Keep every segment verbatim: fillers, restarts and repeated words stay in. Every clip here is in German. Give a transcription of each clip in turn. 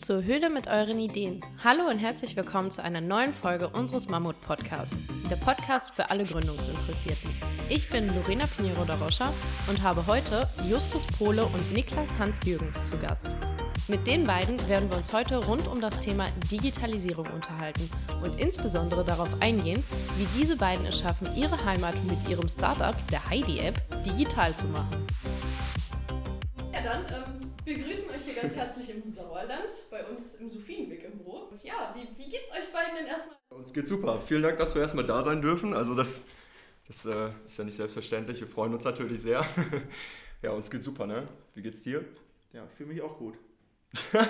zur Höhle mit euren Ideen. Hallo und herzlich willkommen zu einer neuen Folge unseres Mammut-Podcasts, der Podcast für alle Gründungsinteressierten. Ich bin Lorena Pinheiro da Rocha und habe heute Justus Pohle und Niklas Hans-Jürgens zu Gast. Mit den beiden werden wir uns heute rund um das Thema Digitalisierung unterhalten und insbesondere darauf eingehen, wie diese beiden es schaffen, ihre Heimat mit ihrem Startup, der Heidi-App, digital zu machen. Ja, dann ähm, wir grüßen euch hier ganz herzlich im Sauerland, bei uns im Sophienweg im Büro. Und ja, wie, wie geht's euch beiden denn erstmal? Uns geht's super. Vielen Dank, dass wir erstmal da sein dürfen. Also das, das äh, ist ja nicht selbstverständlich. Wir freuen uns natürlich sehr. Ja, uns geht's super, ne? Wie geht's dir? Ja, ich fühle mich auch gut. Geil.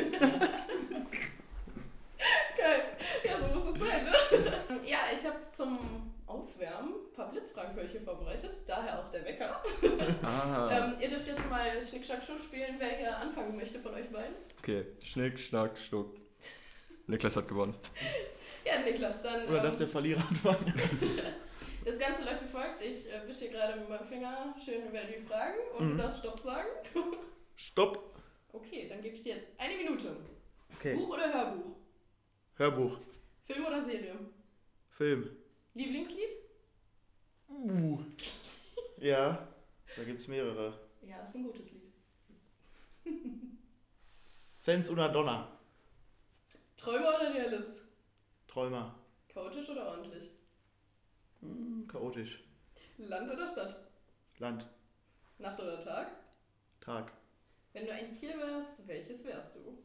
Ja, so muss es sein, ne? Ja, ich habe zum Aufwärmen ein paar Blitzfragen für euch hier vorbereitet, daher auch der Wecker. Ah. ähm, ihr dürft jetzt mal Schnick, Schnack, Schnuck spielen, wer hier anfangen möchte von euch beiden. Okay, Schnick, Schnack, Schnuck. Niklas hat gewonnen. Ja, Niklas, dann... Oder ähm, darf der Verlierer anfangen? Das Ganze läuft wie folgt. Ich äh, wische hier gerade mit meinem Finger schön über die Fragen und Mhm. du darfst Stopp sagen. Stopp. Okay, dann gebe ich dir jetzt eine Minute. Okay. Buch oder Hörbuch? Hörbuch. Film oder Serie? Film. Lieblingslied? Uh. Ja, da gibt's mehrere. Ja, ist ein gutes Lied. Sense una Donna. Träumer oder Realist? Träumer. Chaotisch oder ordentlich? Hm, chaotisch. Land oder Stadt? Land. Nacht oder Tag? Tag. Wenn du ein Tier wärst, welches wärst du?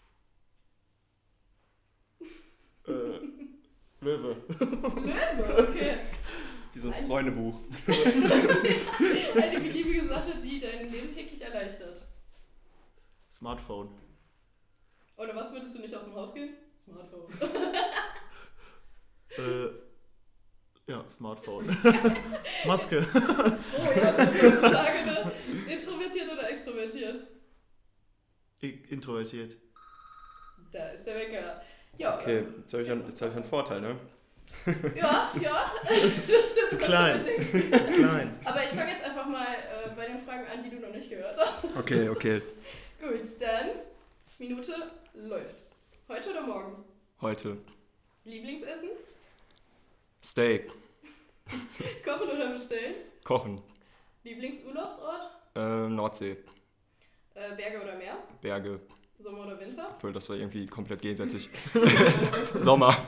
Äh, Löwe. Löwe, okay. Wie so ein Ein- Freundebuch. Eine beliebige Sache, die dein Leben täglich erleichtert. Smartphone. Ohne was würdest du nicht aus dem Haus gehen? Smartphone. Äh, ja, Smartphone. Maske. Oh ja, stimmt heutzutage, ne? Introvertiert oder extrovertiert? I- Introvertiert. Da ist der Wecker. Ja, Okay, ähm, jetzt habe ich, einen- jetzt hab ich einen Vorteil, ne? ja, ja, das stimmt. Du kannst Klein. schon mitdenken. Klein. Aber ich fange jetzt einfach mal äh, bei den Fragen an, die du noch nicht gehört hast. Okay, okay. Gut, dann Minute läuft. Heute oder morgen? Heute. Lieblingsessen? Steak. Kochen oder bestellen? Kochen. Lieblingsurlaubsort? Äh, Nordsee. Äh, Berge oder Meer? Berge. Sommer oder Winter? Obwohl, das war irgendwie komplett gegensätzlich. Sommer.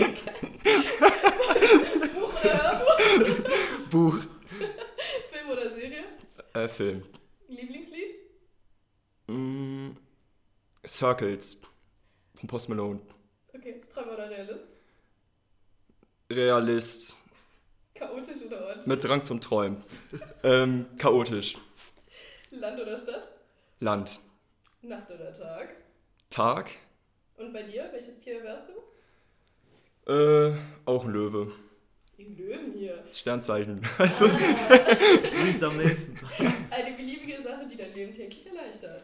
Buch oder Hörbuch? Buch. Film oder Serie? Äh, Film. Lieblingslied? Mm, Circles. Von Post Malone. Okay, Träumer oder Realist? Realist. Chaotisch oder ordentlich? Mit Drang zum Träumen. Ähm, chaotisch. Land oder Stadt? Land. Nacht oder Tag? Tag. Und bei dir, welches Tier wärst du? Äh, auch ein Löwe. Die Löwen hier. Sternzeichen. Also, Ah, Nicht am nächsten. eine beliebige Sache, die dein Leben täglich erleichtert.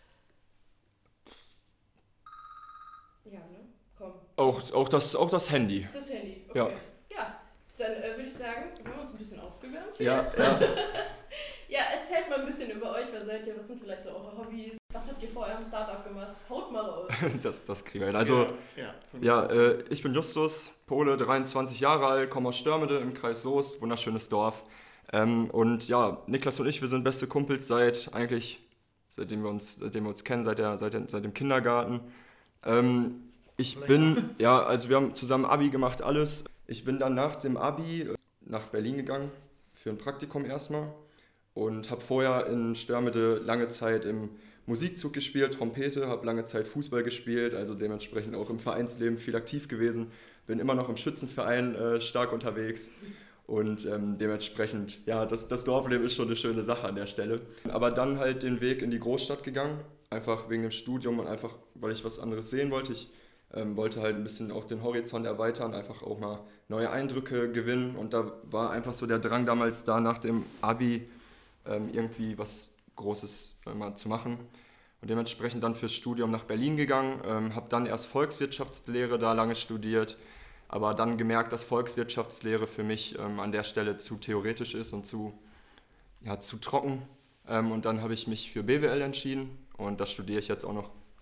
Ja, ne? Komm. auch, auch, das, auch das Handy. Das Handy, okay. Ja. Ja, dann äh, würde ich sagen, wir haben uns ein bisschen aufgewärmt hier Ja, jetzt. ja. Ja, erzählt mal ein bisschen über euch. Wer seid ihr? Was sind vielleicht so eure Hobbys? Was habt ihr vor eurem Startup gemacht? Haut mal raus. Das, das kriegen wir hin. Also, ja, ja, äh, ich bin Justus, Pole, dreiundzwanzig Jahre alt, komme aus Störmede im Kreis Soest, wunderschönes Dorf. Ähm, und ja, Niklas und ich, wir sind beste Kumpels seit eigentlich, seitdem wir uns, seitdem wir uns kennen, seit, der, seit, der, seit dem Kindergarten. Ähm, ich Länger. bin, ja, also wir haben zusammen Abi gemacht, alles. Ich bin dann nach dem Abi nach Berlin gegangen, für ein Praktikum erstmal. Und habe vorher in Störmede lange Zeit im Musikzug gespielt, Trompete, habe lange Zeit Fußball gespielt, also dementsprechend auch im Vereinsleben viel aktiv gewesen. Bin immer noch im Schützenverein äh, stark unterwegs und ähm, dementsprechend, ja, das, das Dorfleben ist schon eine schöne Sache an der Stelle. Aber dann halt den Weg in die Großstadt gegangen, einfach wegen dem Studium und einfach, weil ich was anderes sehen wollte. Ich ähm, wollte halt ein bisschen auch den Horizont erweitern, einfach auch mal neue Eindrücke gewinnen und da war einfach so der Drang damals da nach dem Abi, ähm, irgendwie was Großes äh, mal zu machen. Und dementsprechend dann fürs Studium nach Berlin gegangen, ähm, habe dann erst Volkswirtschaftslehre da lange studiert, aber dann gemerkt, dass Volkswirtschaftslehre für mich ähm, an der Stelle zu theoretisch ist und zu, ja, zu trocken. Ähm, und dann habe ich mich für B W L entschieden und das studiere ich jetzt auch noch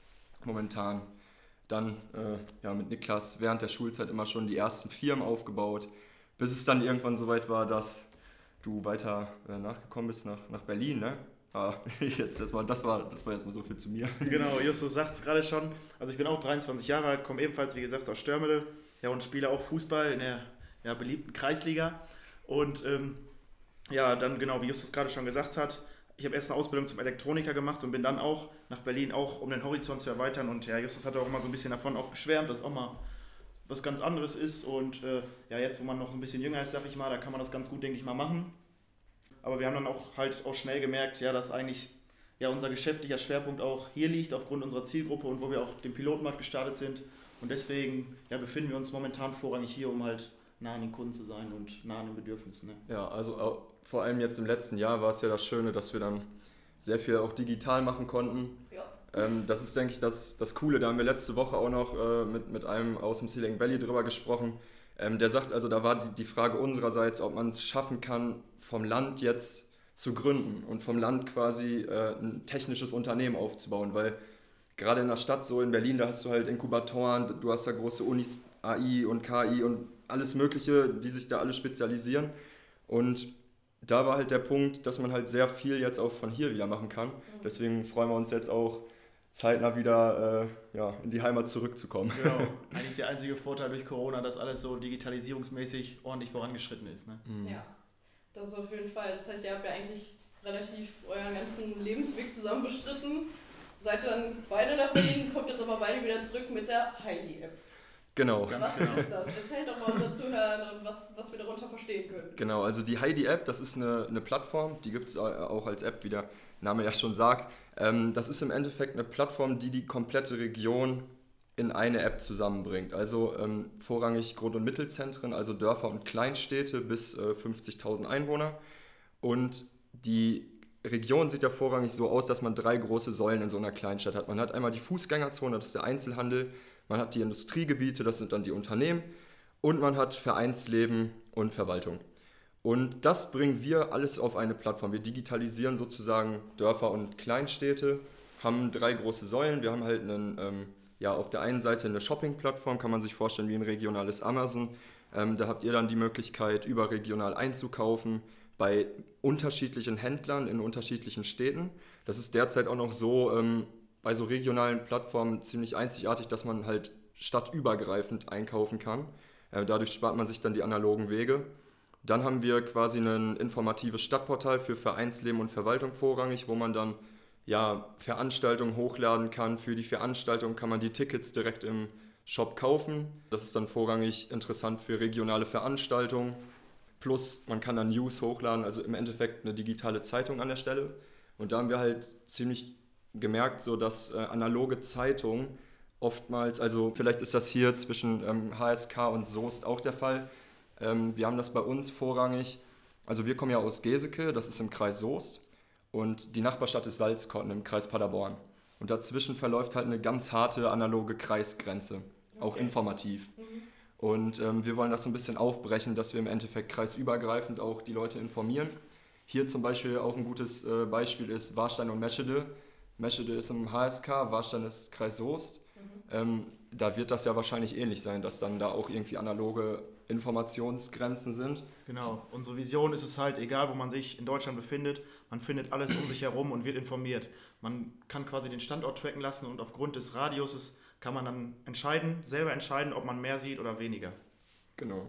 momentan. Dann äh, ja, mit Niklas während der Schulzeit immer schon die ersten Firmen aufgebaut, bis es dann irgendwann soweit war, dass du weiter äh, nachgekommen bist nach, nach Berlin, ne? Ah, jetzt, das, war, das, war, das war jetzt mal so viel zu mir. Genau, Justus sagt es gerade schon. Also ich bin auch dreiundzwanzig Jahre alt, komme ebenfalls, wie gesagt, aus Störmede, ja, und spiele auch Fußball in der ja, beliebten Kreisliga. Und ähm, ja, dann genau, wie Justus gerade schon gesagt hat, ich habe erst eine Ausbildung zum Elektroniker gemacht und bin dann auch nach Berlin, auch um den Horizont zu erweitern. Und ja, Justus hat auch immer so ein bisschen davon auch geschwärmt, dass auch mal was ganz anderes ist. Und äh, ja, jetzt, wo man noch ein bisschen jünger ist, sag ich mal, da kann man das ganz gut, denke ich mal, machen. Aber wir haben dann auch halt auch schnell gemerkt, ja, dass eigentlich ja, unser geschäftlicher Schwerpunkt auch hier liegt, aufgrund unserer Zielgruppe und wo wir auch den Pilotmarkt gestartet sind. Und deswegen ja, befinden wir uns momentan vorrangig hier, um halt nah an den Kunden zu sein und nah an den Bedürfnissen. Ne? Ja, also auch, vor allem jetzt im letzten Jahr war es ja das Schöne, dass wir dann sehr viel auch digital machen konnten. Ja. Ähm, das ist, denke ich, das, das Coole. Da haben wir letzte Woche auch noch äh, mit, mit einem aus dem Silicon Valley drüber gesprochen. Ähm, der sagt, also da war die, die Frage unsererseits, ob man es schaffen kann, vom Land jetzt zu gründen und vom Land quasi äh, ein technisches Unternehmen aufzubauen, weil gerade in der Stadt, so in Berlin, da hast du halt Inkubatoren, du hast da große Unis, A I und K I und alles Mögliche, die sich da alle spezialisieren. Und da war halt der Punkt, dass man halt sehr viel jetzt auch von hier wieder machen kann. Deswegen freuen wir uns jetzt auch, zeitnah wieder äh, ja, in die Heimat zurückzukommen. Genau, eigentlich der einzige Vorteil durch Corona, dass alles so digitalisierungsmäßig ordentlich vorangeschritten ist. Ne? Mhm. Ja, das auf jeden Fall. Das heißt, ihr habt ja eigentlich relativ euren ganzen Lebensweg zusammen bestritten. Seid dann beide nach Berlin, kommt jetzt aber beide wieder zurück mit der Heidi-App. Genau. Ganz Was genau. ist das? Erzählt doch mal unseren Zuhörern, was, was wir darunter verstehen können. Genau, also die Heidi-App, das ist eine, eine Plattform, die gibt es auch als App, wie der Name ja schon sagt. Ähm, das ist im Endeffekt eine Plattform, die die komplette Region in eine App zusammenbringt. Also ähm, vorrangig Grund- und Mittelzentren, also Dörfer und Kleinstädte bis äh, fünfzigtausend Einwohner. Und die Region sieht ja vorrangig so aus, dass man drei große Säulen in so einer Kleinstadt hat. Man hat einmal die Fußgängerzone, das ist der Einzelhandel, man hat die Industriegebiete, das sind dann die Unternehmen, und man hat Vereinsleben und Verwaltung. Und das bringen wir alles auf eine Plattform. Wir digitalisieren sozusagen Dörfer und Kleinstädte, haben drei große Säulen. Wir haben halt einen, ähm, ja, auf der einen Seite eine Shopping-Plattform, kann man sich vorstellen wie ein regionales Amazon. Ähm, da habt ihr dann die Möglichkeit, überregional einzukaufen bei unterschiedlichen Händlern in unterschiedlichen Städten. Das ist derzeit auch noch so ähm, bei so regionalen Plattformen ziemlich einzigartig, dass man halt stadtübergreifend einkaufen kann. Äh, dadurch spart man sich dann die analogen Wege. Dann haben wir quasi ein informatives Stadtportal für Vereinsleben und Verwaltung vorrangig, wo man dann ja, Veranstaltungen hochladen kann. Für die Veranstaltung kann man die Tickets direkt im Shop kaufen. Das ist dann vorrangig interessant für regionale Veranstaltungen. Plus man kann dann News hochladen, also im Endeffekt eine digitale Zeitung an der Stelle. Und da haben wir halt ziemlich gemerkt, so dass äh, analoge Zeitungen oftmals, also vielleicht ist das hier zwischen ähm, H S K und Soest auch der Fall. Ähm, wir haben das bei uns vorrangig, also wir kommen ja aus Geseke, das ist im Kreis Soest, und die Nachbarstadt ist Salzkotten im Kreis Paderborn. Und dazwischen verläuft halt eine ganz harte analoge Kreisgrenze, auch Okay. informativ. Mhm. Und ähm, wir wollen das so ein bisschen aufbrechen, dass wir im Endeffekt kreisübergreifend auch die Leute informieren. Hier zum Beispiel auch ein gutes äh, Beispiel ist Warstein und Meschede. Meschede ist im H S K, Warstein ist Kreis Soest. Mhm. Ähm, da wird das ja wahrscheinlich ähnlich sein, dass dann da auch irgendwie analoge Informationsgrenzen sind. Genau, unsere Vision ist es halt, egal wo man sich in Deutschland befindet, man findet alles um sich herum und wird informiert. Man kann quasi den Standort tracken lassen und aufgrund des Radiuses kann man dann entscheiden, selber entscheiden, ob man mehr sieht oder weniger. Genau.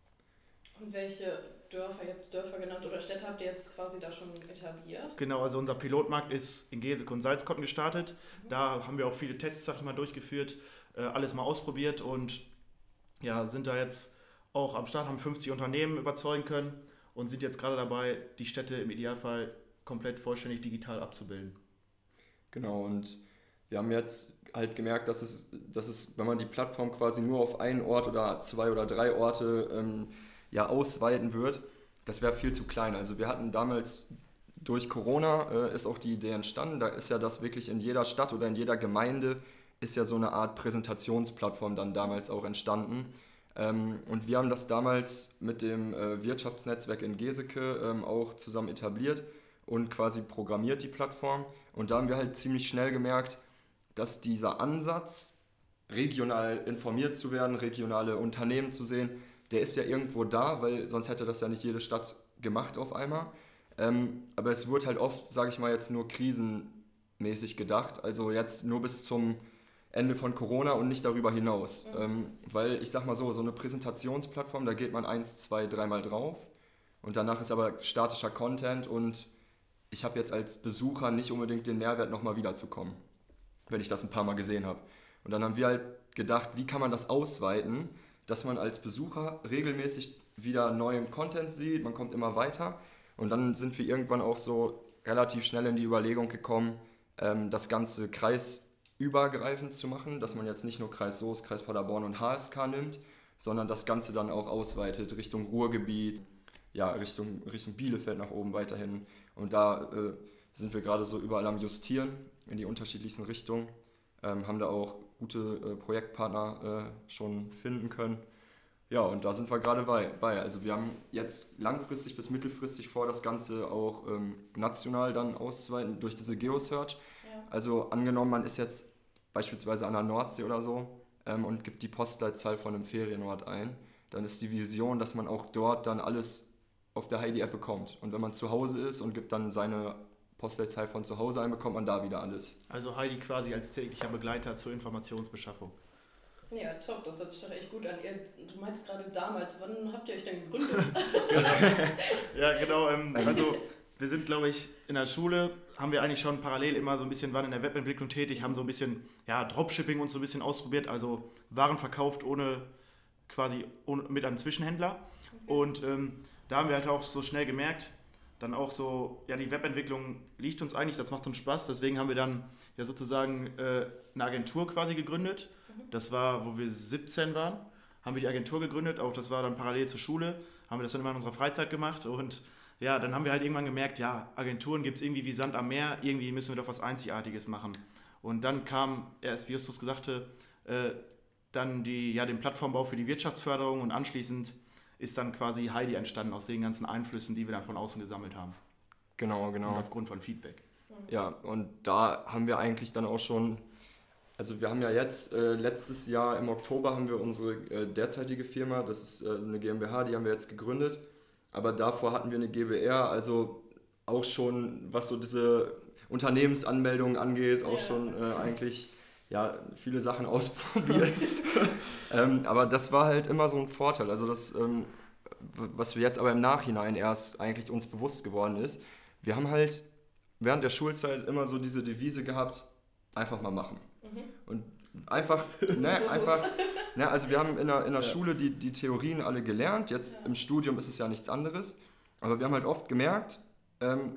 Und welche Dörfer, ihr habt Dörfer genannt, oder Städte habt ihr jetzt quasi da schon etabliert? Genau, also unser Pilotmarkt ist in Geseke und Salzkotten gestartet. Da haben wir auch viele Tests, sag ich mal, durchgeführt, äh, alles mal ausprobiert und ja, sind da jetzt auch am Start, haben fünfzig Unternehmen überzeugen können und sind jetzt gerade dabei, die Städte im Idealfall komplett vollständig digital abzubilden. Genau, und wir haben jetzt halt gemerkt, dass es, dass es, wenn man die Plattform quasi nur auf einen Ort oder zwei oder drei Orte ähm, ja, ausweiten wird, das wäre viel zu klein. Also wir hatten damals durch Corona äh, ist auch die Idee entstanden, da ist ja das wirklich in jeder Stadt oder in jeder Gemeinde ist ja so eine Art Präsentationsplattform dann damals auch entstanden. Ähm, und wir haben das damals mit dem äh, Wirtschaftsnetzwerk in Geseke ähm, auch zusammen etabliert und quasi programmiert die Plattform. Und da haben wir halt ziemlich schnell gemerkt, dass dieser Ansatz, regional informiert zu werden, regionale Unternehmen zu sehen, der ist ja irgendwo da, weil sonst hätte das ja nicht jede Stadt gemacht auf einmal. Ähm, aber es wird halt oft, sage ich mal, jetzt nur krisenmäßig gedacht, also jetzt nur bis zum Ende von Corona und nicht darüber hinaus. Mhm. Ähm, weil ich sag mal so, so eine Präsentationsplattform, da geht man eins, zwei, dreimal drauf und danach ist aber statischer Content und ich habe jetzt als Besucher nicht unbedingt den Mehrwert, nochmal wiederzukommen, wenn ich das ein paar Mal gesehen habe. Und dann haben wir halt gedacht, wie kann man das ausweiten, dass man als Besucher regelmäßig wieder neuen Content sieht, man kommt immer weiter. Und dann sind wir irgendwann auch so relativ schnell in die Überlegung gekommen, ähm, das Ganze kreisübergreifend zu machen, dass man jetzt nicht nur Kreis Soest, Kreis Paderborn und H S K nimmt, sondern das Ganze dann auch ausweitet Richtung Ruhrgebiet, ja, Richtung, Richtung Bielefeld nach oben weiterhin. Und da äh, sind wir gerade so überall am Justieren in die unterschiedlichsten Richtungen, ähm, haben da auch gute äh, Projektpartner äh, schon finden können. Ja, und da sind wir gerade bei, bei. Also wir haben jetzt langfristig bis mittelfristig vor, das Ganze auch ähm, national dann auszuweiten durch diese Geosearch. Ja. Also angenommen, man ist jetzt beispielsweise an der Nordsee oder so ähm, und gibt die Postleitzahl von einem Ferienort ein, dann ist die Vision, dass man auch dort dann alles auf der Heidi-App bekommt. Und wenn man zu Hause ist und gibt dann seine Postleitzahl von zu Hause ein, bekommt man da wieder alles. Also Heidi quasi als täglicher Begleiter zur Informationsbeschaffung. Ja, top, das hört sich doch echt gut an. Ihr, du meinst gerade damals, wann habt ihr euch denn gegründet? Ja, genau. Ähm, also wir sind, glaube ich, in der Schule, haben wir eigentlich schon parallel immer so ein bisschen, waren in der Webentwicklung tätig, haben so ein bisschen ja, Dropshipping und so ein bisschen ausprobiert, also Waren verkauft ohne quasi ohne, mit einem Zwischenhändler. Okay. Und ähm, da haben wir halt auch so schnell gemerkt, dann auch so, ja, die Webentwicklung liegt uns eigentlich, das macht uns Spaß, deswegen haben wir dann ja sozusagen äh, eine Agentur quasi gegründet. Mhm. Das war, wo wir siebzehn waren, haben wir die Agentur gegründet, auch das war dann parallel zur Schule, haben wir das dann immer in unserer Freizeit gemacht und ja, dann haben wir halt irgendwann gemerkt, ja, Agenturen gibt es irgendwie wie Sand am Meer, irgendwie müssen wir doch was Einzigartiges machen. Und dann kam, erst wie Justus sagte, äh, dann die, ja, den Plattformbau für die Wirtschaftsförderung und anschließend ist dann quasi Heidi entstanden aus den ganzen Einflüssen, die wir dann von außen gesammelt haben. Genau, genau. Und aufgrund von Feedback. Ja, und da haben wir eigentlich dann auch schon, also wir haben ja jetzt, äh, letztes Jahr im Oktober haben wir unsere äh, derzeitige Firma, das ist äh, eine GmbH, die haben wir jetzt gegründet, aber davor hatten wir eine GbR, also auch schon, was so diese Unternehmensanmeldungen angeht, auch ja. schon äh, eigentlich ja, viele Sachen ausprobiert. ähm, aber das war halt immer so ein Vorteil. Also das, ähm, was wir jetzt aber im Nachhinein erst eigentlich uns bewusst geworden ist, wir haben halt während der Schulzeit immer so diese Devise gehabt, einfach mal machen. Mhm. Und einfach, ne, einfach, ne, also wir haben in der, in der ja. Schule die, die Theorien alle gelernt, jetzt ja. im Studium ist es ja nichts anderes, aber wir haben halt oft gemerkt, ähm,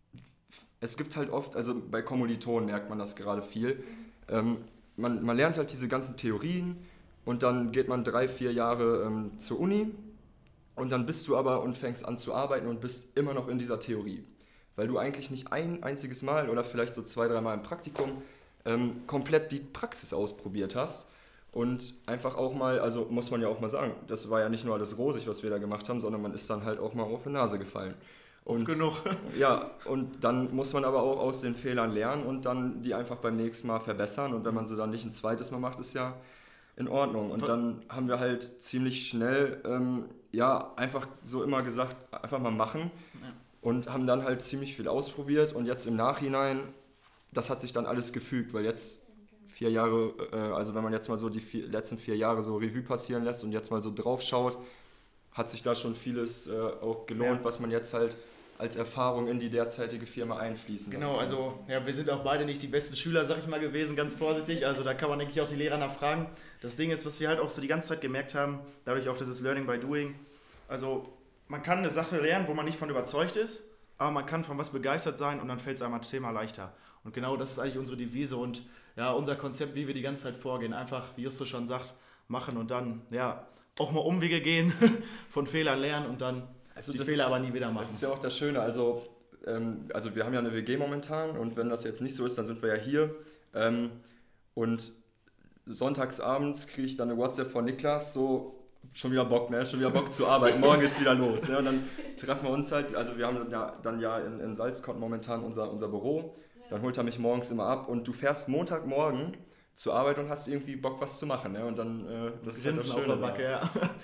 es gibt halt oft, also bei Kommilitonen merkt man das gerade viel, Ähm, man, man lernt halt diese ganzen Theorien und dann geht man drei, vier Jahre ähm, zur Uni und dann bist du aber und fängst an zu arbeiten und bist immer noch in dieser Theorie. Weil du eigentlich nicht ein einziges Mal oder vielleicht so zwei, drei Mal im Praktikum ähm, komplett die Praxis ausprobiert hast und einfach auch mal, also muss man ja auch mal sagen, das war ja nicht nur alles rosig, was wir da gemacht haben, sondern man ist dann halt auch mal auf die Nase gefallen. Und, genug. Ja, und dann muss man aber auch aus den Fehlern lernen und dann die einfach beim nächsten Mal verbessern. Und wenn man sie dann nicht ein zweites Mal macht, ist ja in Ordnung. Und dann haben wir halt ziemlich schnell, ähm, ja, einfach so immer gesagt, einfach mal machen. Ja. Und haben dann halt ziemlich viel ausprobiert. Und jetzt im Nachhinein, das hat sich dann alles gefügt, weil jetzt vier Jahre, äh, also wenn man jetzt mal so die vier, letzten vier Jahre so Revue passieren lässt und jetzt mal so drauf schaut, hat sich da schon vieles äh, auch gelohnt, ja. was man jetzt halt als Erfahrung in die derzeitige Firma einfließen. Genau, also ja, wir sind auch beide nicht die besten Schüler, sag ich mal, gewesen, ganz vorsichtig. Also da kann man, denke ich, auch die Lehrer nachfragen. Das Ding ist, was wir halt auch so die ganze Zeit gemerkt haben, dadurch auch dieses Learning by Doing. Also man kann eine Sache lernen, wo man nicht von überzeugt ist, aber man kann von was begeistert sein und dann fällt es einem zehnmal leichter. Und genau das ist eigentlich unsere Devise und ja, unser Konzept, wie wir die ganze Zeit vorgehen. Einfach, wie Justus schon sagt, machen und dann ja auch mal Umwege gehen, von Fehlern lernen und dann also die Fehler ist, aber nie wieder machen. Das ist ja auch das Schöne, also, ähm, also wir haben ja eine W G momentan und wenn das jetzt nicht so ist, dann sind wir ja hier ähm, und sonntagsabends kriege ich dann eine WhatsApp von Niklas, so schon wieder Bock, ne? schon wieder Bock zu arbeiten, morgen geht's wieder los. Ne? Und dann treffen wir uns halt, also wir haben ja, dann ja in, in Salzkotten momentan unser, unser Büro Dann holt er mich morgens immer ab und du fährst Montagmorgen zur Arbeit und hast irgendwie Bock, was zu machen. Ne? Und dann, äh, das ist halt das Schöne. Auf der Backe, ja.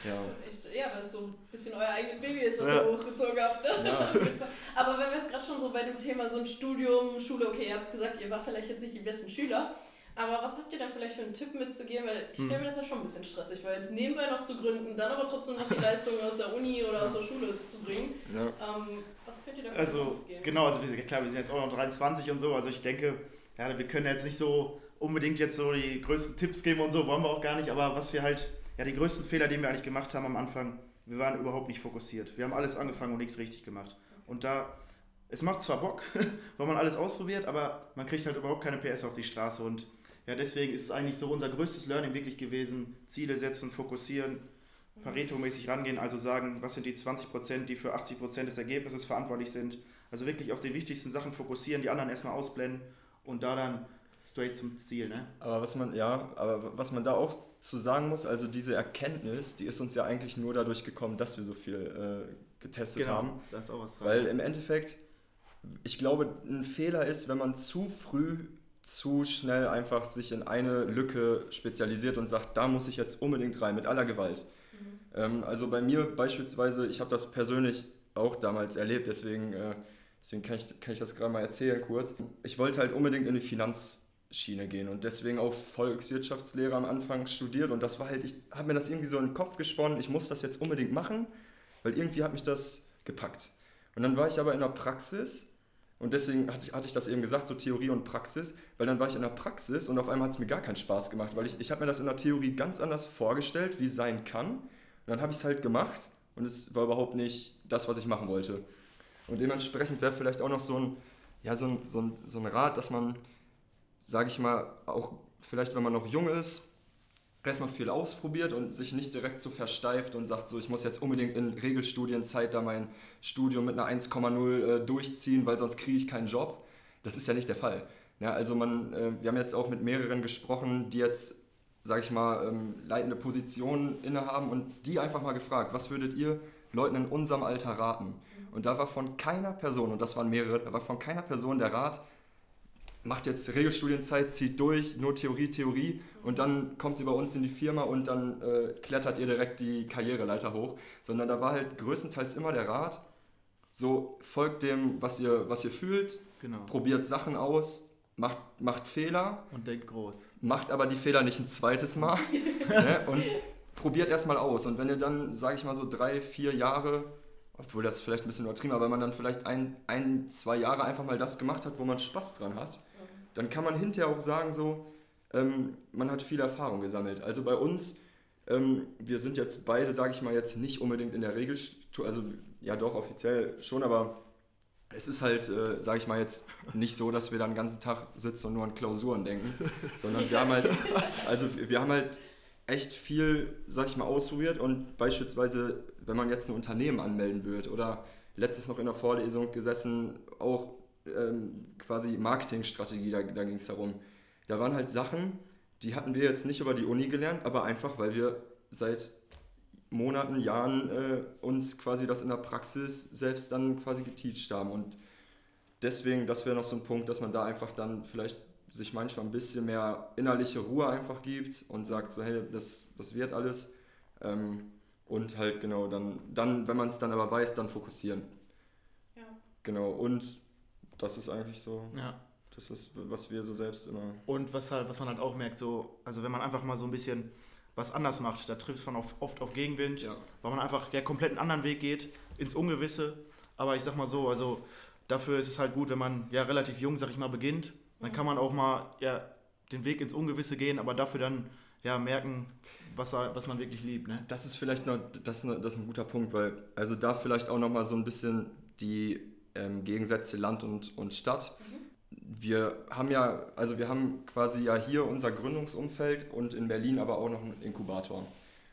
Ja, ja weil es so ein bisschen euer eigenes Baby ist, was ja. ihr hochgezogen habt. Ne? Ja. Aber wenn wir jetzt gerade schon so bei dem Thema so ein Studium, Schule, okay, ihr habt gesagt, ihr wart vielleicht jetzt nicht die besten Schüler, aber was habt ihr da vielleicht für einen Tipp mitzugeben? Weil ich stelle mir das ja schon ein bisschen stressig, weil jetzt nebenbei noch zu gründen, dann aber trotzdem noch die Leistung aus der Uni oder aus der Schule zu bringen. Ja. Ähm, was könnt ihr da für einen also, Tipp geben? Genau, also wir sind, klar, wir sind jetzt auch noch dreiundzwanzig und so, also ich denke, ja, wir können jetzt nicht so unbedingt jetzt so die größten Tipps geben und so, wollen wir auch gar nicht, aber was wir halt, ja, die größten Fehler, die wir eigentlich gemacht haben am Anfang, wir waren überhaupt nicht fokussiert. Wir haben alles angefangen und nichts richtig gemacht. Und da, es macht zwar Bock, weil man alles ausprobiert, aber man kriegt halt überhaupt keine P S auf die Straße und ja, deswegen ist es eigentlich so unser größtes Learning wirklich gewesen, Ziele setzen, fokussieren, Pareto-mäßig rangehen, also sagen, was sind die zwanzig Prozent, die für achtzig Prozent des Ergebnisses verantwortlich sind. Also wirklich auf die wichtigsten Sachen fokussieren, die anderen erstmal ausblenden und da dann straight zum Ziel, ne? Aber was man, ja, aber was man da auch zu sagen muss, also diese Erkenntnis, die ist uns ja eigentlich nur dadurch gekommen, dass wir so viel äh, getestet genau, haben. Da ist auch was dran. Weil im Endeffekt, ich glaube, ein Fehler ist, wenn man zu früh, zu schnell einfach sich in eine Lücke spezialisiert und sagt, da muss ich jetzt unbedingt rein, mit aller Gewalt. Mhm. Ähm, also bei mir beispielsweise, ich habe das persönlich auch damals erlebt, deswegen, äh, deswegen kann ich, kann ich das gerade mal erzählen kurz. Ich wollte halt unbedingt in die Finanzschiene gehen und deswegen auch Volkswirtschaftslehre am Anfang studiert und das war halt, ich habe mir das irgendwie so in den Kopf gesponnen, ich muss das jetzt unbedingt machen, weil irgendwie hat mich das gepackt. Und dann war ich aber in der Praxis und deswegen hatte ich, hatte ich das eben gesagt, so Theorie und Praxis, weil dann war ich in der Praxis und auf einmal hat es mir gar keinen Spaß gemacht, weil ich, ich habe mir das in der Theorie ganz anders vorgestellt, wie es sein kann. Und dann habe ich es halt gemacht und es war überhaupt nicht das, was ich machen wollte. Und dementsprechend wäre vielleicht auch noch so ein, ja, so ein, so ein, so ein Rat, dass man, sage ich mal, auch vielleicht, wenn man noch jung ist, erstmal viel ausprobiert und sich nicht direkt so versteift und sagt, so ich muss jetzt unbedingt in Regelstudienzeit da mein Studium mit einer eins Komma null äh, durchziehen, weil sonst kriege ich keinen Job. Das ist ja nicht der Fall. Ja, also man, äh, wir haben jetzt auch mit mehreren gesprochen, die jetzt, sage ich mal, ähm, leitende Positionen innehaben und die einfach mal gefragt, was würdet ihr Leuten in unserem Alter raten? Und da war von keiner Person, und das waren mehrere, da war von keiner Person der Rat, macht jetzt Regelstudienzeit, zieht durch, nur Theorie, Theorie und dann kommt ihr bei uns in die Firma und dann äh, klettert ihr direkt die Karriereleiter hoch, sondern da war halt größtenteils immer der Rat, so folgt dem, was ihr, was ihr fühlt, genau. Probiert Sachen aus, macht, macht Fehler. Und denkt groß. Macht aber die Fehler nicht ein zweites Mal ne, und probiert erstmal aus und wenn ihr dann, sage ich mal so drei, vier Jahre, obwohl das vielleicht ein bisschen übertrieben, aber wenn man dann vielleicht ein, ein, zwei Jahre einfach mal das gemacht hat, wo man Spaß dran hat, dann kann man hinterher auch sagen, so, ähm, man hat viel Erfahrung gesammelt. Also bei uns, ähm, wir sind jetzt beide, sage ich mal, jetzt nicht unbedingt in der Regel, also ja doch, offiziell schon, aber es ist halt, äh, sage ich mal jetzt, nicht so, dass wir dann den ganzen Tag sitzen und nur an Klausuren denken, sondern wir haben halt, also wir haben halt echt viel, sag ich mal, ausprobiert und beispielsweise, wenn man jetzt ein Unternehmen anmelden wird oder letztens noch in der Vorlesung gesessen, auch ähm, quasi Marketingstrategie, da, da ging es darum. Da waren halt Sachen, die hatten wir jetzt nicht über die Uni gelernt, aber einfach, weil wir seit Monaten, Jahren äh, uns quasi das in der Praxis selbst dann quasi geteacht haben und deswegen, das wäre noch so ein Punkt, dass man da einfach dann vielleicht sich manchmal ein bisschen mehr innerliche Ruhe einfach gibt und sagt so, hey, das, das wird alles ähm, und halt genau, dann, dann wenn man es dann aber weiß, dann fokussieren. Ja. Genau, und das ist eigentlich so, ja. Das ist, was wir so selbst immer... Und was halt, was man halt auch merkt, so, also wenn man einfach mal so ein bisschen was anders macht, da trifft man auf, oft auf Gegenwind, ja. Weil man einfach ja, komplett einen anderen Weg geht, ins Ungewisse, aber ich sag mal so, also dafür ist es halt gut, wenn man ja relativ jung, sag ich mal, beginnt, dann kann man auch mal ja, den Weg ins Ungewisse gehen, aber dafür dann ja, merken, was, was man wirklich liebt. Ne? Das ist vielleicht noch, das, das ist ein guter Punkt, weil also da vielleicht auch nochmal so ein bisschen die ähm, Gegensätze Land und, und Stadt. Mhm. Wir haben ja, also wir haben quasi ja hier unser Gründungsumfeld und in Berlin aber auch noch einen Inkubator.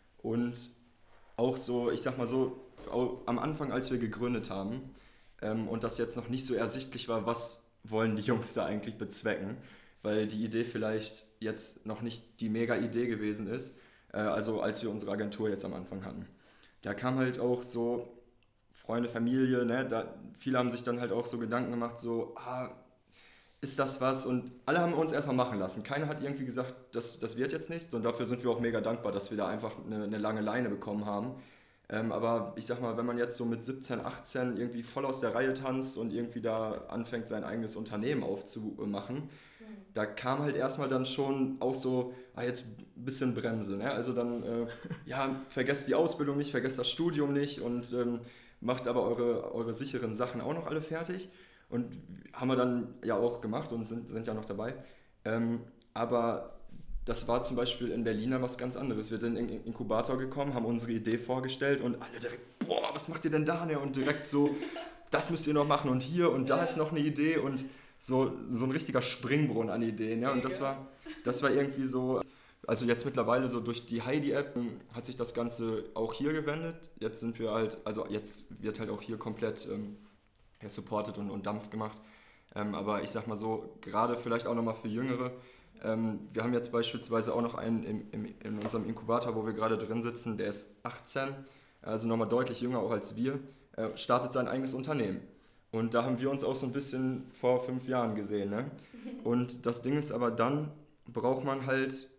Und auch so, ich sag mal so, am Anfang, als wir gegründet haben ähm, und das jetzt noch nicht so ersichtlich war, was wollen die Jungs da eigentlich bezwecken, weil die Idee vielleicht jetzt noch nicht die Mega-Idee gewesen ist, äh, also als wir unsere Agentur jetzt am Anfang hatten. Da kam halt auch so Freunde, Familie, ne, da, viele haben sich dann halt auch so Gedanken gemacht, so, ah, ist das was? Und alle haben uns erstmal machen lassen. Keiner hat irgendwie gesagt, das, das wird jetzt nicht. Und dafür sind wir auch mega dankbar, dass wir da einfach eine, eine lange Leine bekommen haben. Ähm, aber ich sag mal, wenn man jetzt so mit siebzehn, achtzehn irgendwie voll aus der Reihe tanzt und irgendwie da anfängt, sein eigenes Unternehmen aufzumachen, mhm. da kam halt erstmal dann schon auch so, ah, jetzt ein bisschen Bremse. Ne? Also dann, äh, ja, vergesst die Ausbildung nicht, vergesst das Studium nicht und ähm, macht aber eure, eure sicheren Sachen auch noch alle fertig. Und haben wir dann ja auch gemacht und sind, sind ja noch dabei. Ähm, aber das war zum Beispiel in Berlin dann was ganz anderes. Wir sind in den Inkubator gekommen, haben unsere Idee vorgestellt und alle direkt, boah, was macht ihr denn da? Ne? Und direkt so, das müsst ihr noch machen und hier und da ist noch eine Idee und so, so ein richtiger Springbrunnen an Ideen. Ne? Und das war, das war irgendwie so, also jetzt mittlerweile so durch die Heidi-App hat sich das Ganze auch hier gewendet. Jetzt sind wir halt, also jetzt wird halt auch hier komplett ähm, ja, supported und, und Dampf gemacht. Ähm, aber ich sag mal so, gerade vielleicht auch nochmal für Jüngere, ähm, wir haben jetzt beispielsweise auch noch einen im, im, in unserem Inkubator, wo wir gerade drin sitzen, der ist achtzehn, also nochmal deutlich jünger auch als wir, äh, startet sein eigenes Unternehmen. Und da haben wir uns auch so ein bisschen vor fünf Jahren gesehen. Ne? Und das Ding ist aber, dann braucht man halt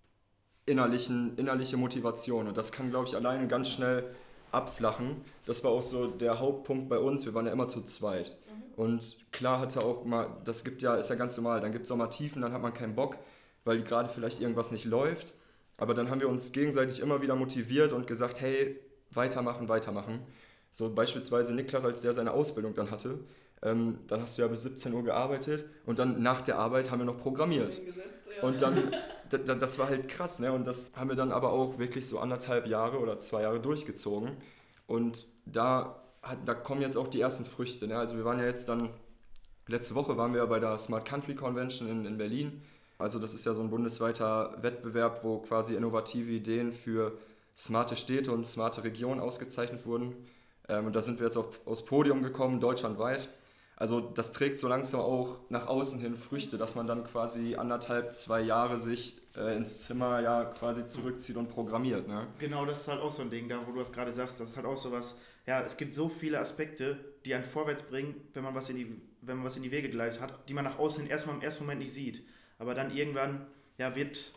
innerlichen, innerliche Motivation. Und das kann, glaube ich, alleine ganz schnell abflachen. Das war auch so der Hauptpunkt bei uns. Wir waren ja immer zu zweit. Mhm. Und klar hatte auch mal, das gibt ja, ist ja ganz normal, dann gibt es auch mal Tiefen, dann hat man keinen Bock, weil gerade vielleicht irgendwas nicht läuft. Aber dann haben wir uns gegenseitig immer wieder motiviert und gesagt, hey, weitermachen, weitermachen. So beispielsweise Niklas, als der seine Ausbildung dann hatte, ähm, dann hast du ja bis siebzehn Uhr gearbeitet und dann nach der Arbeit haben wir noch programmiert. Gesetzt, ja. Und dann, d- d- das war halt krass, ne? Und das haben wir dann aber auch wirklich so anderthalb Jahre oder zwei Jahre durchgezogen. Und da, hat, da kommen jetzt auch die ersten Früchte, ne? Also wir waren ja jetzt dann, letzte Woche waren wir ja bei der Smart Country Convention in, in Berlin. Also das ist ja so ein bundesweiter Wettbewerb, wo quasi innovative Ideen für smarte Städte und smarte Regionen ausgezeichnet wurden. Ähm, und da sind wir jetzt auf, aufs Podium gekommen, deutschlandweit. Also das trägt so langsam auch nach außen hin Früchte, dass man dann quasi anderthalb, zwei Jahre sich äh, ins Zimmer ja quasi zurückzieht und programmiert. Ne? Genau, das ist halt auch so ein Ding, da wo du das gerade sagst, das ist halt auch so was, ja, es gibt so viele Aspekte, die einen vorwärts bringen, wenn man was in die, wenn man was in die Wege geleitet hat, die man nach außen hin erstmal im ersten Moment nicht sieht. Aber dann irgendwann, ja, wird,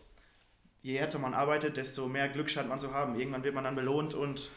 je härter man arbeitet, desto mehr Glück scheint man zu haben. Irgendwann wird man dann belohnt und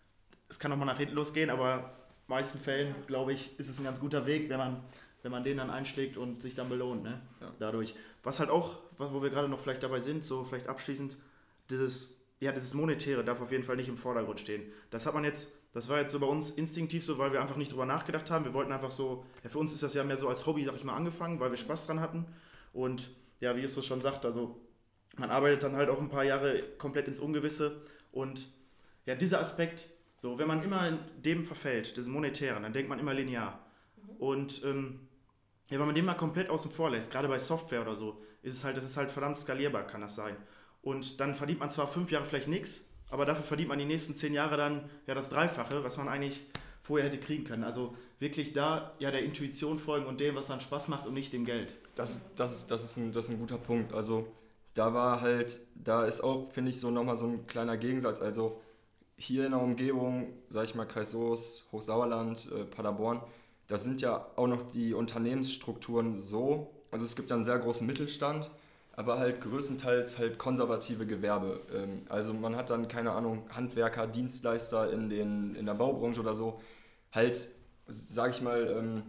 es kann auch mal nach hinten losgehen, aber in den meisten Fällen, glaube ich, ist es ein ganz guter Weg, wenn man, wenn man den dann einschlägt und sich dann belohnt, ne? Ja. Dadurch. Was halt auch, wo wir gerade noch vielleicht dabei sind, so vielleicht abschließend, dieses, ja, dieses Monetäre darf auf jeden Fall nicht im Vordergrund stehen. Das hat man jetzt, das war jetzt so bei uns instinktiv so, weil wir einfach nicht drüber nachgedacht haben. Wir wollten einfach so, ja, für uns ist das ja mehr so als Hobby, sag ich mal, angefangen, weil wir Spaß dran hatten. Und ja, wie Justus schon sagt, also man arbeitet dann halt auch ein paar Jahre komplett ins Ungewisse. Und ja, dieser Aspekt, so, wenn man immer in dem verfällt, diesem Monetären, dann denkt man immer linear. Mhm. Und ähm, ja, wenn man den mal komplett außen vor lässt, gerade bei Software oder so, ist es halt, das ist halt verdammt skalierbar, kann das sein. Und dann verdient man zwar fünf Jahre vielleicht nichts, aber dafür verdient man die nächsten zehn Jahre dann ja das Dreifache, was man eigentlich vorher hätte kriegen können. Also wirklich da ja der Intuition folgen und dem, was dann Spaß macht und nicht dem Geld. Das, das, ist, das, ist ein, das ist ein guter Punkt. Also da war halt, da ist auch, finde ich, so nochmal so ein kleiner Gegensatz. Also hier in der Umgebung, sag ich mal, Kreis Soest, Hochsauerland, äh, Paderborn, da sind ja auch noch die Unternehmensstrukturen so, also es gibt ja einen sehr großen Mittelstand, aber halt größtenteils halt konservative Gewerbe. Ähm, also man hat dann, keine Ahnung, Handwerker, Dienstleister in, den, in der Baubranche oder so, halt, sag ich mal, ähm,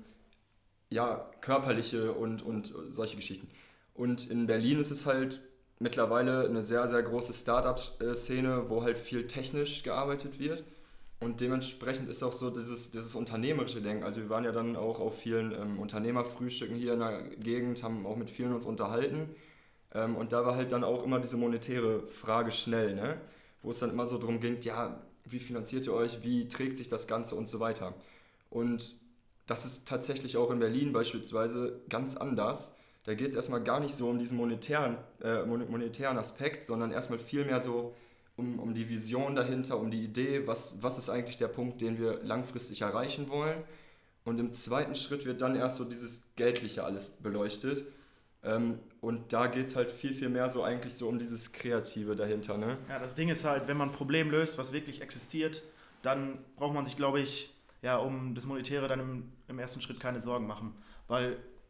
ja, körperliche und, und solche Geschichten. Und in Berlin ist es halt mittlerweile eine sehr, sehr große Start-up-Szene, wo halt viel technisch gearbeitet wird. Und dementsprechend ist auch so dieses, dieses unternehmerische Denken. Also wir waren ja dann auch auf vielen ähm, Unternehmerfrühstücken hier in der Gegend, haben auch mit vielen uns unterhalten. Ähm, und da war halt dann auch immer diese monetäre Frage schnell, ne? Wo es dann immer so darum ging, ja, wie finanziert ihr euch, wie trägt sich das Ganze und so weiter. Und das ist tatsächlich auch in Berlin beispielsweise ganz anders. Da geht es erstmal gar nicht so um diesen monetären, äh, monetären Aspekt, sondern erstmal viel mehr so um, um die Vision dahinter, um die Idee, was, was ist eigentlich der Punkt, den wir langfristig erreichen wollen. Und im zweiten Schritt wird dann erst so dieses Geldliche alles beleuchtet. Ähm, und da geht es halt viel, viel mehr so eigentlich so um dieses Kreative dahinter. Ne? Ja, das Ding ist halt, wenn man ein Problem löst, was wirklich existiert, dann braucht man sich, glaube ich, ja, um das Monetäre dann im, im ersten Schritt keine Sorgen machen. Weil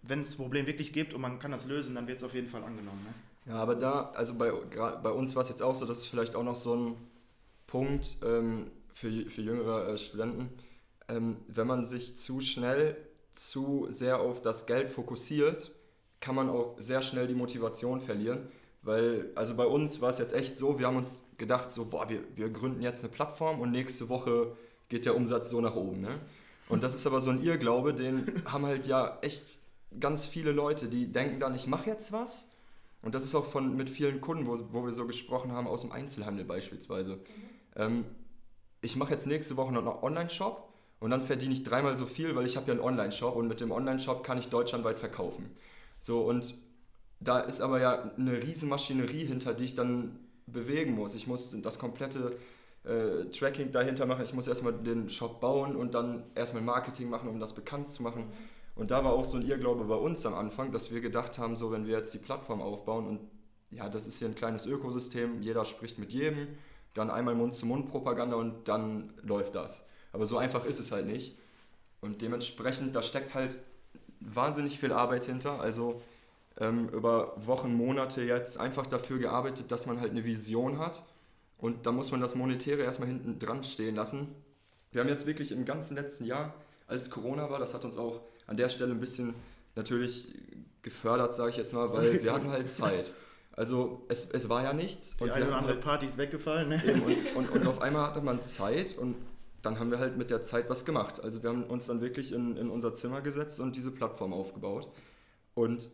wenn es ein Problem wirklich gibt und man kann das lösen, dann wird es auf jeden Fall angenommen. Ne? Ja, aber da, also bei, bei uns war es jetzt auch so, das ist vielleicht auch noch so ein Punkt ähm, für, für jüngere äh, Studenten, ähm, wenn man sich zu schnell, zu sehr auf das Geld fokussiert, kann man auch sehr schnell die Motivation verlieren, weil, also bei uns war es jetzt echt so, wir haben uns gedacht, so, boah, wir, wir gründen jetzt eine Plattform und nächste Woche geht der Umsatz so nach oben, ne? Und das ist aber so ein Irrglaube, den haben halt ja echt ganz viele Leute, die denken dann, ich mache jetzt was. Und das ist auch von, mit vielen Kunden, wo, wo wir so gesprochen haben, aus dem Einzelhandel beispielsweise. Mhm. Ähm, ich mache jetzt nächste Woche noch einen Online-Shop und dann verdiene ich dreimal so viel, weil ich habe ja einen Online-Shop und mit dem Online-Shop kann ich deutschlandweit verkaufen. So, und da ist aber ja eine riesen Maschinerie hinter, die ich dann bewegen muss. Ich muss das komplette äh, Tracking dahinter machen. Ich muss erstmal den Shop bauen und dann erstmal Marketing machen, um das bekannt zu machen. Und da war auch so ein Irrglaube bei uns am Anfang, dass wir gedacht haben, so wenn wir jetzt die Plattform aufbauen und ja, das ist hier ein kleines Ökosystem, jeder spricht mit jedem, dann einmal Mund-zu-Mund-Propaganda und dann läuft das. Aber so einfach ist es halt nicht. Und dementsprechend, da steckt halt wahnsinnig viel Arbeit hinter. Also ähm, über Wochen, Monate jetzt einfach dafür gearbeitet, dass man halt eine Vision hat. Und da muss man das Monetäre erstmal hinten dran stehen lassen. Wir haben jetzt wirklich im ganzen letzten Jahr, als Corona war, das hat uns auch an der Stelle ein bisschen natürlich gefördert, sage ich jetzt mal, weil wir hatten halt Zeit. Also es, es war ja nichts. Die und eine wir oder andere halt, Party ist weggefallen. Ne? Eben, und, und, und auf einmal hatte man Zeit und dann haben wir halt mit der Zeit was gemacht. Also wir haben uns dann wirklich in, in unser Zimmer gesetzt und diese Plattform aufgebaut. Und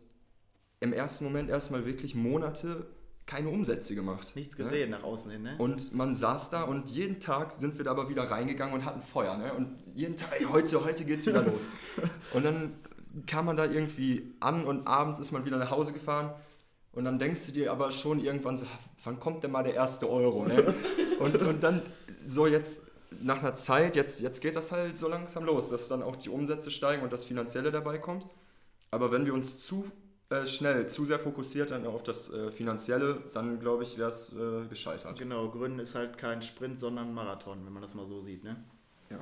im ersten Moment erstmal wirklich Monate keine Umsätze gemacht. Nichts gesehen, ne? Nach außen hin, ne? Und man saß da und jeden Tag sind wir da aber wieder reingegangen und hatten Feuer, ne? Und jeden Tag, ey, heute, heute geht's wieder los. Und dann kam man da irgendwie an und abends ist man wieder nach Hause gefahren und dann denkst du dir aber schon irgendwann so, wann kommt denn mal der erste Euro, ne? Und, und dann so jetzt nach einer Zeit, jetzt, jetzt geht das halt so langsam los, dass dann auch die Umsätze steigen und das Finanzielle dabei kommt. Aber wenn wir uns zu äh, schnell, zu sehr fokussiert dann auf das äh, Finanzielle, dann glaube ich, wäre es äh, gescheitert. Genau, Gründen ist halt kein Sprint, sondern ein Marathon, wenn man das mal so sieht, ne? Ja.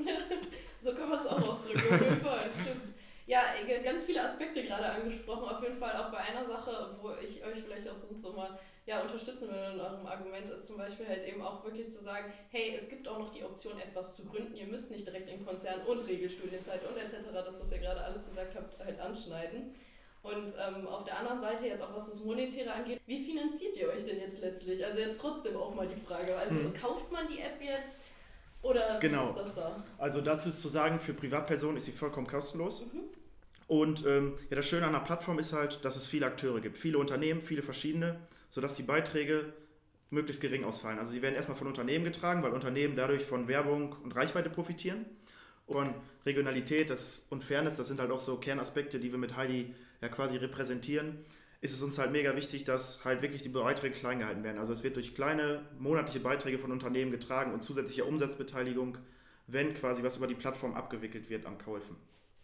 So kann man es auch ausdrücken, auf jeden Fall, stimmt. Ja, ganz viele Aspekte gerade angesprochen, auf jeden Fall auch bei einer Sache, wo ich euch vielleicht auch sonst so mal ja, unterstützen will in eurem Argument, ist zum Beispiel halt eben auch wirklich zu sagen, hey, es gibt auch noch die Option, etwas zu gründen, ihr müsst nicht direkt in Konzern und Regelstudienzeit und et cetera, das, was ihr gerade alles gesagt habt, halt anschneiden. Und ähm, auf der anderen Seite jetzt auch, was das Monetäre angeht, wie finanziert ihr euch denn jetzt letztlich? Also jetzt trotzdem auch mal die Frage, also mhm. kauft man die App jetzt? Oder genau. Wie ist das da? Also dazu ist zu sagen, für Privatpersonen ist sie vollkommen kostenlos. Mhm. Und ähm, ja, das Schöne an der Plattform ist halt, dass es viele Akteure gibt, viele Unternehmen, viele verschiedene, sodass die Beiträge möglichst gering ausfallen. Also sie werden erstmal von Unternehmen getragen, weil Unternehmen dadurch von Werbung und Reichweite profitieren. Und Regionalität das, und Fairness, das sind halt auch so Kernaspekte, die wir mit Heidi ja quasi repräsentieren. Ist es uns halt mega wichtig, dass halt wirklich die Beiträge klein gehalten werden. Also es wird durch kleine monatliche Beiträge von Unternehmen getragen und zusätzliche Umsatzbeteiligung, wenn quasi was über die Plattform abgewickelt wird an Käufen.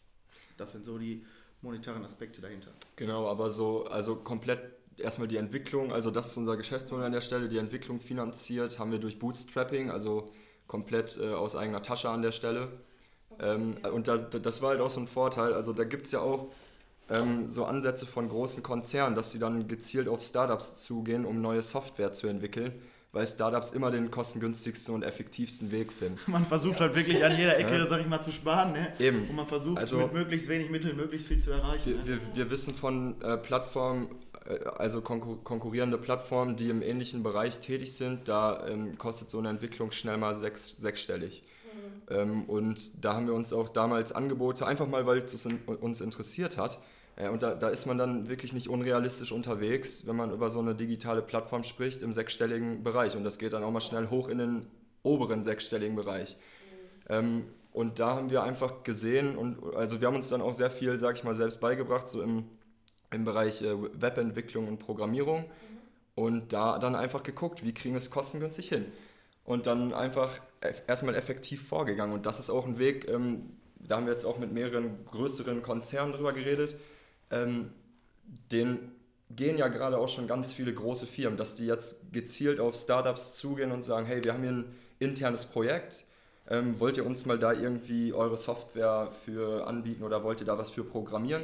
Das sind so die monetären Aspekte dahinter. Genau, aber so, also komplett erstmal die Entwicklung, also das ist unser Geschäftsmodell an der Stelle, die Entwicklung finanziert haben wir durch Bootstrapping, also komplett äh, aus eigener Tasche an der Stelle. Okay. Ähm, und da, das war halt auch so ein Vorteil, also da gibt es ja auch ähm, so Ansätze von großen Konzernen, dass sie dann gezielt auf Startups zugehen, um neue Software zu entwickeln, weil Startups immer den kostengünstigsten und effektivsten Weg finden. Man versucht halt wirklich an jeder Ecke, ja. sag ich mal, zu sparen, ne? Eben. Und man versucht also, mit möglichst wenig Mitteln möglichst viel zu erreichen. Wir, ne? wir, wir wissen von äh, Plattformen, äh, also konkur- konkurrierende Plattformen, die im ähnlichen Bereich tätig sind, da ähm, kostet so eine Entwicklung schnell mal sechs, sechsstellig. Mhm. Ähm, und da haben wir uns auch damals Angebote, einfach mal, weil es uns interessiert hat, äh, und da, da ist man dann wirklich nicht unrealistisch unterwegs, wenn man über so eine digitale Plattform spricht, im sechsstelligen Bereich. Und das geht dann auch mal schnell hoch in den oberen sechsstelligen Bereich. Mhm. Ähm, und da haben wir einfach gesehen, und also wir haben uns dann auch sehr viel, sag ich mal, selbst beigebracht, so im, im Bereich äh, Webentwicklung und Programmierung. Mhm. Und da dann einfach geguckt, wie kriegen wir es kostengünstig hin. Und dann einfach erstmal effektiv vorgegangen. Und das ist auch ein Weg, ähm, da haben wir jetzt auch mit mehreren größeren Konzernen drüber geredet, ähm, den gehen ja gerade auch schon ganz viele große Firmen, dass die jetzt gezielt auf Startups zugehen und sagen, hey, wir haben hier ein internes Projekt, ähm, wollt ihr uns mal da irgendwie eure Software für anbieten oder wollt ihr da was für programmieren?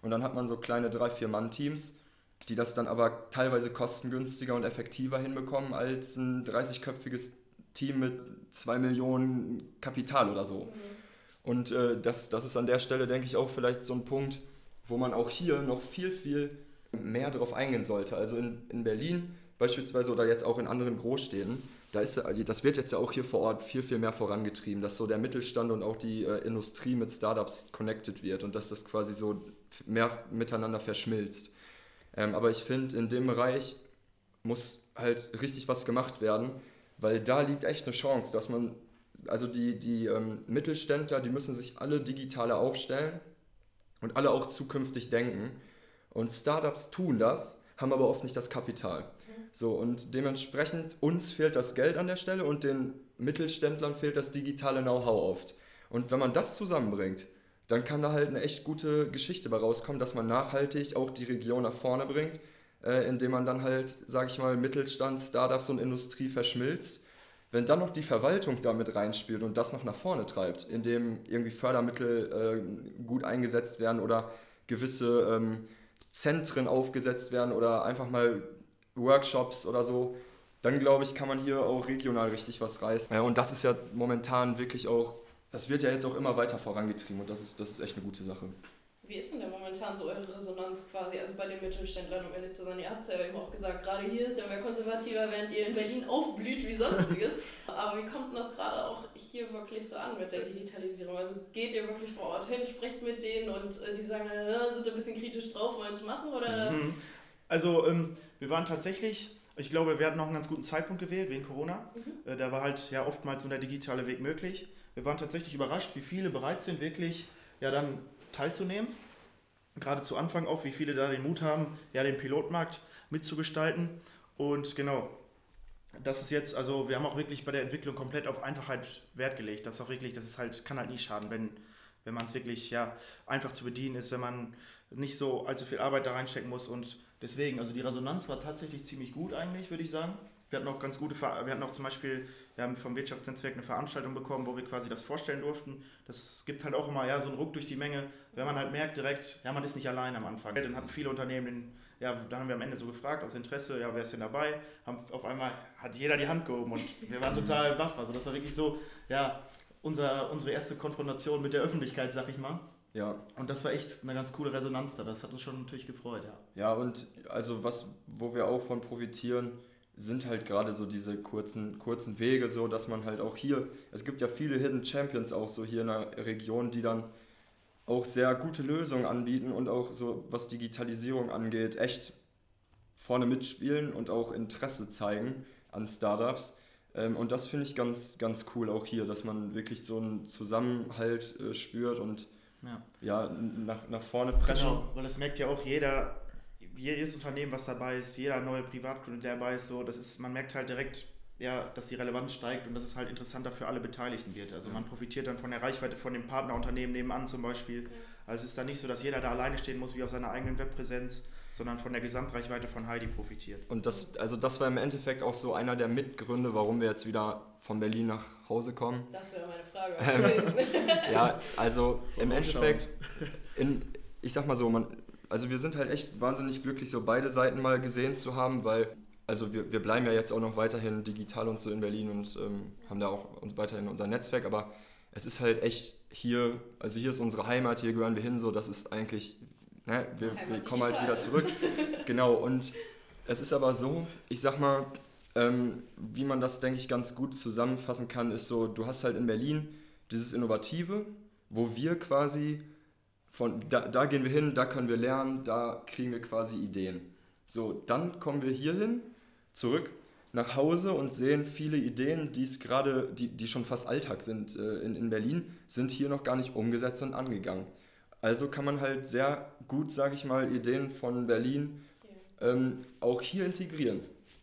und dann hat man so kleine drei, vier Mann-Teams, die das dann aber teilweise kostengünstiger und effektiver hinbekommen als ein dreißigköpfiges Team mit zwei Millionen Kapital oder so. Mhm. Und äh, das, das ist an der Stelle, denke ich, auch vielleicht so ein Punkt, wo man auch hier noch viel, viel mehr drauf eingehen sollte. Also in, in Berlin beispielsweise oder jetzt auch in anderen Großstädten, da ist, das wird jetzt ja auch hier vor Ort viel, viel mehr vorangetrieben, dass so der Mittelstand und auch die äh, Industrie mit Startups connected wird und dass das quasi so mehr miteinander verschmilzt. Ähm, aber ich finde, in dem Bereich muss halt richtig was gemacht werden, weil da liegt echt eine Chance, dass man, also die, die ähm, Mittelständler, die müssen sich alle digitaler aufstellen und alle auch zukünftig denken. Und Startups tun das, haben aber oft nicht das Kapital. So, und dementsprechend uns fehlt das Geld an der Stelle und den Mittelständlern fehlt das digitale Know-how oft. Und wenn man das zusammenbringt, dann kann da halt eine echt gute Geschichte bei rauskommen, dass man nachhaltig auch die Region nach vorne bringt, äh, indem man dann halt, sag ich mal, Mittelstand, Startups und Industrie verschmilzt. Wenn dann noch die Verwaltung damit reinspielt und das noch nach vorne treibt, indem irgendwie Fördermittel äh, gut eingesetzt werden oder gewisse ähm, Zentren aufgesetzt werden oder einfach mal Workshops oder so, dann glaube ich, kann man hier auch regional richtig was reißen. Ja, und das ist ja momentan wirklich auch, das wird ja jetzt auch immer weiter vorangetrieben und das ist, das ist echt eine gute Sache. Wie ist denn da momentan so eure Resonanz quasi, also bei den Mittelständlern, um ehrlich zu sein? Ihr habt es ja eben auch gesagt, gerade hier ist ja mehr konservativer, während ihr in Berlin aufblüht wie sonstiges. Aber wie kommt denn das gerade auch hier wirklich so an mit der Digitalisierung? Also geht ihr wirklich vor Ort hin, sprecht mit denen und äh, die sagen, äh, sind ein bisschen kritisch drauf, wollen es machen? Oder? Mhm. Also ähm, wir waren tatsächlich, ich glaube, wir hatten noch einen ganz guten Zeitpunkt gewählt wegen Corona. Mhm. Äh, da war halt ja oftmals so der digitale Weg möglich. Wir waren tatsächlich überrascht, wie viele bereit sind, wirklich ja dann teilzunehmen. Gerade zu Anfang auch, wie viele da den Mut haben, ja den Pilotmarkt mitzugestalten. Und genau, das ist jetzt, also wir haben auch wirklich bei der Entwicklung komplett auf Einfachheit Wert gelegt. Das ist auch wirklich, das ist halt, kann halt nie schaden, wenn, wenn man es wirklich ja einfach zu bedienen ist, wenn man nicht so allzu viel Arbeit da reinstecken muss. Und deswegen, also die Resonanz war tatsächlich ziemlich gut eigentlich, würde ich sagen. Wir hatten auch ganz gute, wir hatten auch zum Beispiel, wir haben vom Wirtschaftsnetzwerk eine Veranstaltung bekommen, wo wir quasi das vorstellen durften. Das gibt halt auch immer ja, so einen Ruck durch die Menge, wenn man halt merkt direkt, ja, man ist nicht allein am Anfang. Dann hatten viele Unternehmen, den, ja, dann haben wir am Ende so gefragt, aus Interesse, ja, wer ist denn dabei? Haben, auf einmal hat jeder die Hand gehoben und wir waren total baff. Also das war wirklich so, ja, unser, unsere erste Konfrontation mit der Öffentlichkeit, sag ich mal. Ja. Und das war echt eine ganz coole Resonanz da, das hat uns schon natürlich gefreut, ja. Ja, und also was, wo wir auch von profitieren, sind halt gerade so diese kurzen, kurzen Wege, so dass man halt auch hier, es gibt ja viele Hidden Champions auch so hier in der Region, die dann auch sehr gute Lösungen anbieten und auch so, was Digitalisierung angeht, echt vorne mitspielen und auch Interesse zeigen an Startups. Und das finde ich ganz, ganz cool auch hier, dass man wirklich so einen Zusammenhalt spürt und ja, ja nach, nach vorne preschen. Genau, weil das merkt ja auch jeder, jedes Unternehmen, was dabei ist, jeder neue Privatkunde, der dabei ist, so, das ist, man merkt halt direkt, ja, dass die Relevanz steigt und dass es halt interessanter für alle Beteiligten wird. Also man profitiert dann von der Reichweite von dem Partnerunternehmen nebenan zum Beispiel. Also es ist dann nicht so, dass jeder da alleine stehen muss wie auf seiner eigenen Webpräsenz, sondern von der Gesamtreichweite von Heidi profitiert. Und das, also das war im Endeffekt auch so einer der Mitgründe, warum wir jetzt wieder von Berlin nach Hause kommen. Das wäre meine Frage gewesen. Ja, also im Endeffekt, in, ich sag mal so, man, also wir sind halt echt wahnsinnig glücklich, so beide Seiten mal gesehen zu haben, weil also wir, wir bleiben ja jetzt auch noch weiterhin digital und so in Berlin und ähm, haben da auch uns weiterhin unser Netzwerk, aber es ist halt echt hier, also hier ist unsere Heimat, hier gehören wir hin, so das ist eigentlich, ne, wir, wir kommen halt wieder zurück. Genau, und es ist aber so, ich sag mal, ähm, wie man das, denke ich, ganz gut zusammenfassen kann, ist so, du hast halt in Berlin dieses Innovative, wo wir quasi von, da, da gehen wir hin, da können wir lernen, da kriegen wir quasi Ideen. So, dann kommen wir hier hin, zurück nach Hause und sehen viele Ideen, die es gerade, die, die schon fast Alltag sind äh, in, in Berlin, sind hier noch gar nicht umgesetzt und angegangen. Also kann man halt sehr gut, sage ich mal, Ideen von Berlin ähm, auch hier integrieren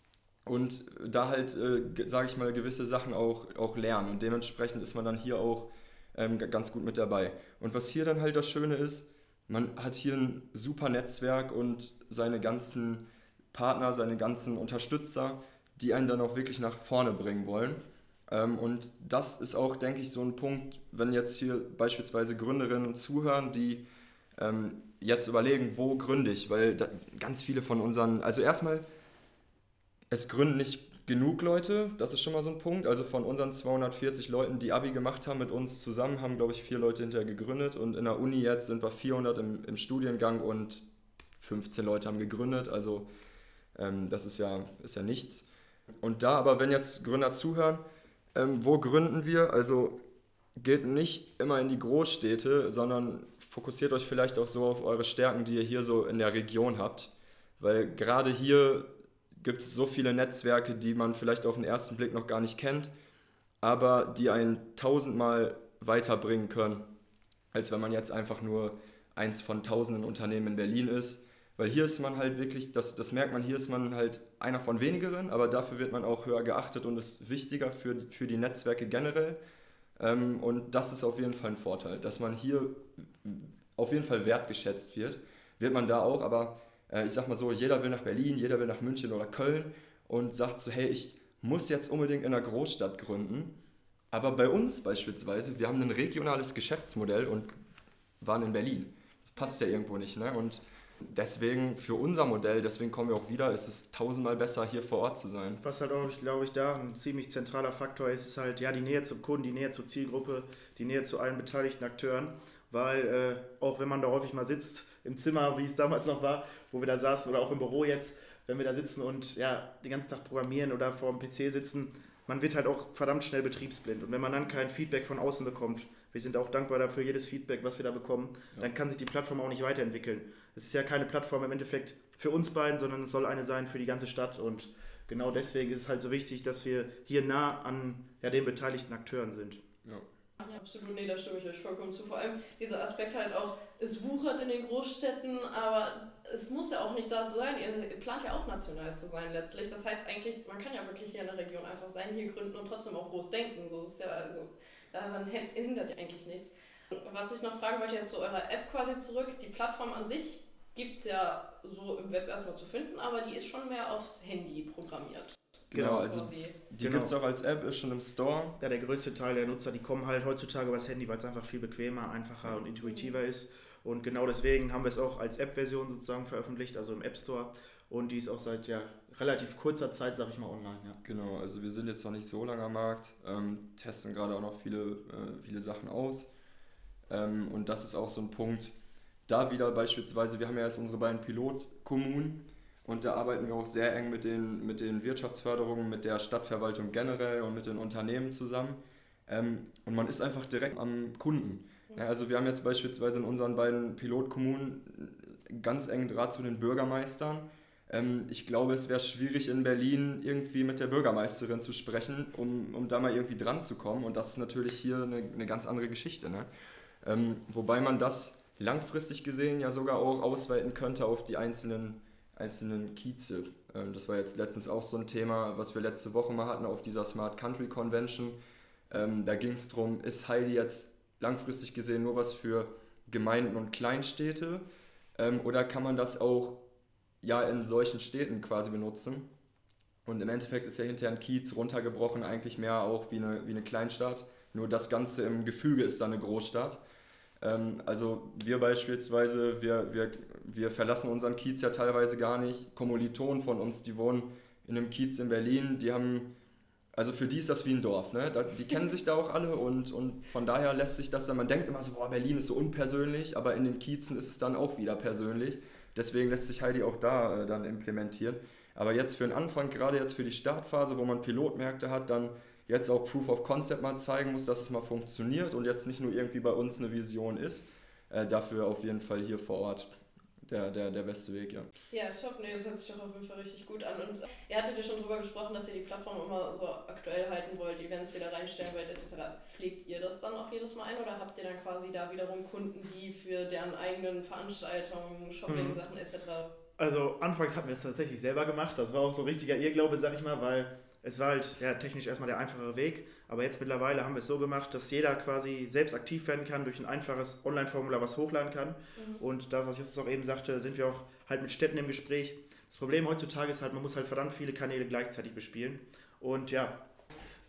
und da halt, äh, sage ich mal, gewisse Sachen auch, auch lernen und dementsprechend ist man dann hier auch ähm, ganz gut mit dabei. Und was hier dann halt das Schöne ist, man hat hier ein super Netzwerk und seine ganzen Partner, seine ganzen Unterstützer, die einen dann auch wirklich nach vorne bringen wollen. Und das ist auch, denke ich, so ein Punkt, wenn jetzt hier beispielsweise Gründerinnen zuhören, die ähm, jetzt überlegen, wo gründe ich, weil da ganz viele von unseren, also erstmal, es gründen nicht genug Leute, das ist schon mal so ein Punkt, also von unseren zweihundertvierzig Leuten, die Abi gemacht haben mit uns zusammen, haben glaube ich vier Leute hinterher gegründet und in der Uni jetzt sind wir vierhundert im, im Studiengang und fünfzehn Leute haben gegründet, also ähm, das ist ja, ist ja nichts. Und da aber, wenn jetzt Gründer zuhören, ähm, wo gründen wir, also geht nicht immer in die Großstädte, sondern fokussiert euch vielleicht auch so auf eure Stärken, die ihr hier so in der Region habt. Weil gerade hier gibt es so viele Netzwerke, die man vielleicht auf den ersten Blick noch gar nicht kennt, aber die einen tausendmal weiterbringen können, als wenn man jetzt einfach nur eins von tausenden Unternehmen in Berlin ist. Weil hier ist man halt wirklich, das, das merkt man, hier ist man halt einer von wenigeren, aber dafür wird man auch höher geachtet und ist wichtiger für, für die Netzwerke generell. Ähm, und das ist auf jeden Fall ein Vorteil, dass man hier auf jeden Fall wertgeschätzt wird. Wird man da auch, aber äh, ich sag mal so, jeder will nach Berlin, jeder will nach München oder Köln und sagt so, hey, ich muss jetzt unbedingt in einer Großstadt gründen. Aber bei uns beispielsweise, wir haben ein regionales Geschäftsmodell und waren in Berlin. Das passt ja irgendwo nicht, ne? Und deswegen für unser Modell, deswegen kommen wir auch wieder, ist es tausendmal besser, hier vor Ort zu sein. Was halt auch, glaube ich, da ein ziemlich zentraler Faktor ist, ist halt ja die Nähe zum Kunden, die Nähe zur Zielgruppe, die Nähe zu allen beteiligten Akteuren, weil äh, auch wenn man da häufig mal sitzt, im Zimmer, wie es damals noch war, wo wir da saßen oder auch im Büro jetzt, wenn wir da sitzen und ja den ganzen Tag programmieren oder vor dem P C sitzen, man wird halt auch verdammt schnell betriebsblind und wenn man dann kein Feedback von außen bekommt, wir sind auch dankbar dafür, jedes Feedback, was wir da bekommen, ja. Dann kann sich die Plattform auch nicht weiterentwickeln. Es ist ja keine Plattform im Endeffekt für uns beiden, sondern es soll eine sein für die ganze Stadt und genau deswegen ist es halt so wichtig, dass wir hier nah an ja, den beteiligten Akteuren sind. Ja. Ja, absolut, nee, da stimme ich euch vollkommen zu. Vor allem dieser Aspekt halt auch, es wuchert in den Großstädten, aber es muss ja auch nicht da sein, ihr plant ja auch national zu sein letztlich. Das heißt eigentlich, man kann ja wirklich hier in der Region einfach sein, hier gründen und trotzdem auch groß denken. So ist ja, also, daran hindert ja eigentlich nichts. Was ich noch fragen wollte, jetzt zu eurer App quasi zurück, die Plattform an sich gibt es ja so im Web erstmal zu finden, aber die ist schon mehr aufs Handy programmiert. Genau, also die genau. gibt es auch als App, ist schon im Store. Ja, der größte Teil der Nutzer, die kommen halt heutzutage übers Handy, weil es einfach viel bequemer, einfacher und intuitiver ist. Und genau deswegen haben wir es auch als App-Version sozusagen veröffentlicht, also im App Store. Und die ist auch seit ja, relativ kurzer Zeit, sag ich mal, online. Ja. Genau, also wir sind jetzt noch nicht so lange am Markt, ähm, testen gerade auch noch viele, äh, viele Sachen aus. Ähm, und das ist auch so ein Punkt, da wieder beispielsweise, wir haben ja jetzt unsere beiden Pilotkommunen und da arbeiten wir auch sehr eng mit den, mit den Wirtschaftsförderungen, mit der Stadtverwaltung generell und mit den Unternehmen zusammen. Ähm, und man ist einfach direkt am Kunden. Ja, also wir haben jetzt beispielsweise in unseren beiden Pilotkommunen ganz engen Draht zu den Bürgermeistern. Ähm, ich glaube, es wäre schwierig in Berlin irgendwie mit der Bürgermeisterin zu sprechen, um, um da mal irgendwie dran zu kommen. Und das ist natürlich hier eine, eine ganz andere Geschichte, ne? Ähm, wobei man das langfristig gesehen ja sogar auch ausweiten könnte auf die einzelnen, einzelnen Kieze. Ähm, das war jetzt letztens auch so ein Thema, was wir letzte Woche mal hatten auf dieser Smart Country Convention. Ähm, da ging es darum, ist Heidi jetzt langfristig gesehen nur was für Gemeinden und Kleinstädte ähm, oder kann man das auch ja in solchen Städten quasi benutzen? Und im Endeffekt ist ja hinterher ein Kiez runtergebrochen eigentlich mehr auch wie eine, wie eine Kleinstadt. Nur das Ganze im Gefüge ist dann eine Großstadt. Ähm, also wir beispielsweise, wir, wir, wir verlassen unseren Kiez ja teilweise gar nicht. Kommilitonen von uns, die wohnen in einem Kiez in Berlin, die haben, also für die ist das wie ein Dorf, ne? Da, die kennen sich da auch alle und, und von daher lässt sich das dann, man denkt immer so, boah, Berlin ist so unpersönlich, aber in den Kiezen ist es dann auch wieder persönlich. Deswegen lässt sich Heidi auch da äh, dann implementieren. Aber jetzt für den Anfang, gerade jetzt für die Startphase, wo man Pilotmärkte hat, dann jetzt auch Proof of Concept mal zeigen muss, dass es mal funktioniert und jetzt nicht nur irgendwie bei uns eine Vision ist. Äh, dafür auf jeden Fall hier vor Ort der, der, der beste Weg, ja. Ja, top, nee, das hört sich doch auf jeden Fall richtig gut an. Und ihr hattet ja schon drüber gesprochen, dass ihr die Plattform immer so aktuell halten wollt, Events wieder reinstellen wollt, et cetera. Pflegt ihr das dann auch jedes Mal ein oder habt ihr dann quasi da wiederum Kunden, die für deren eigenen Veranstaltungen, Shopping-Sachen et cetera? Also anfangs hatten wir es tatsächlich selber gemacht, das war auch so ein richtiger Irrglaube, sag ich mal, weil es war halt ja, technisch erstmal der einfachere Weg, aber jetzt mittlerweile haben wir es so gemacht, dass jeder quasi selbst aktiv werden kann durch ein einfaches Online-Formular, was hochladen kann. Mhm. Und da, was Justus auch eben sagte, sind wir auch halt mit Städten im Gespräch. Das Problem heutzutage ist halt, man muss halt verdammt viele Kanäle gleichzeitig bespielen. Und ja,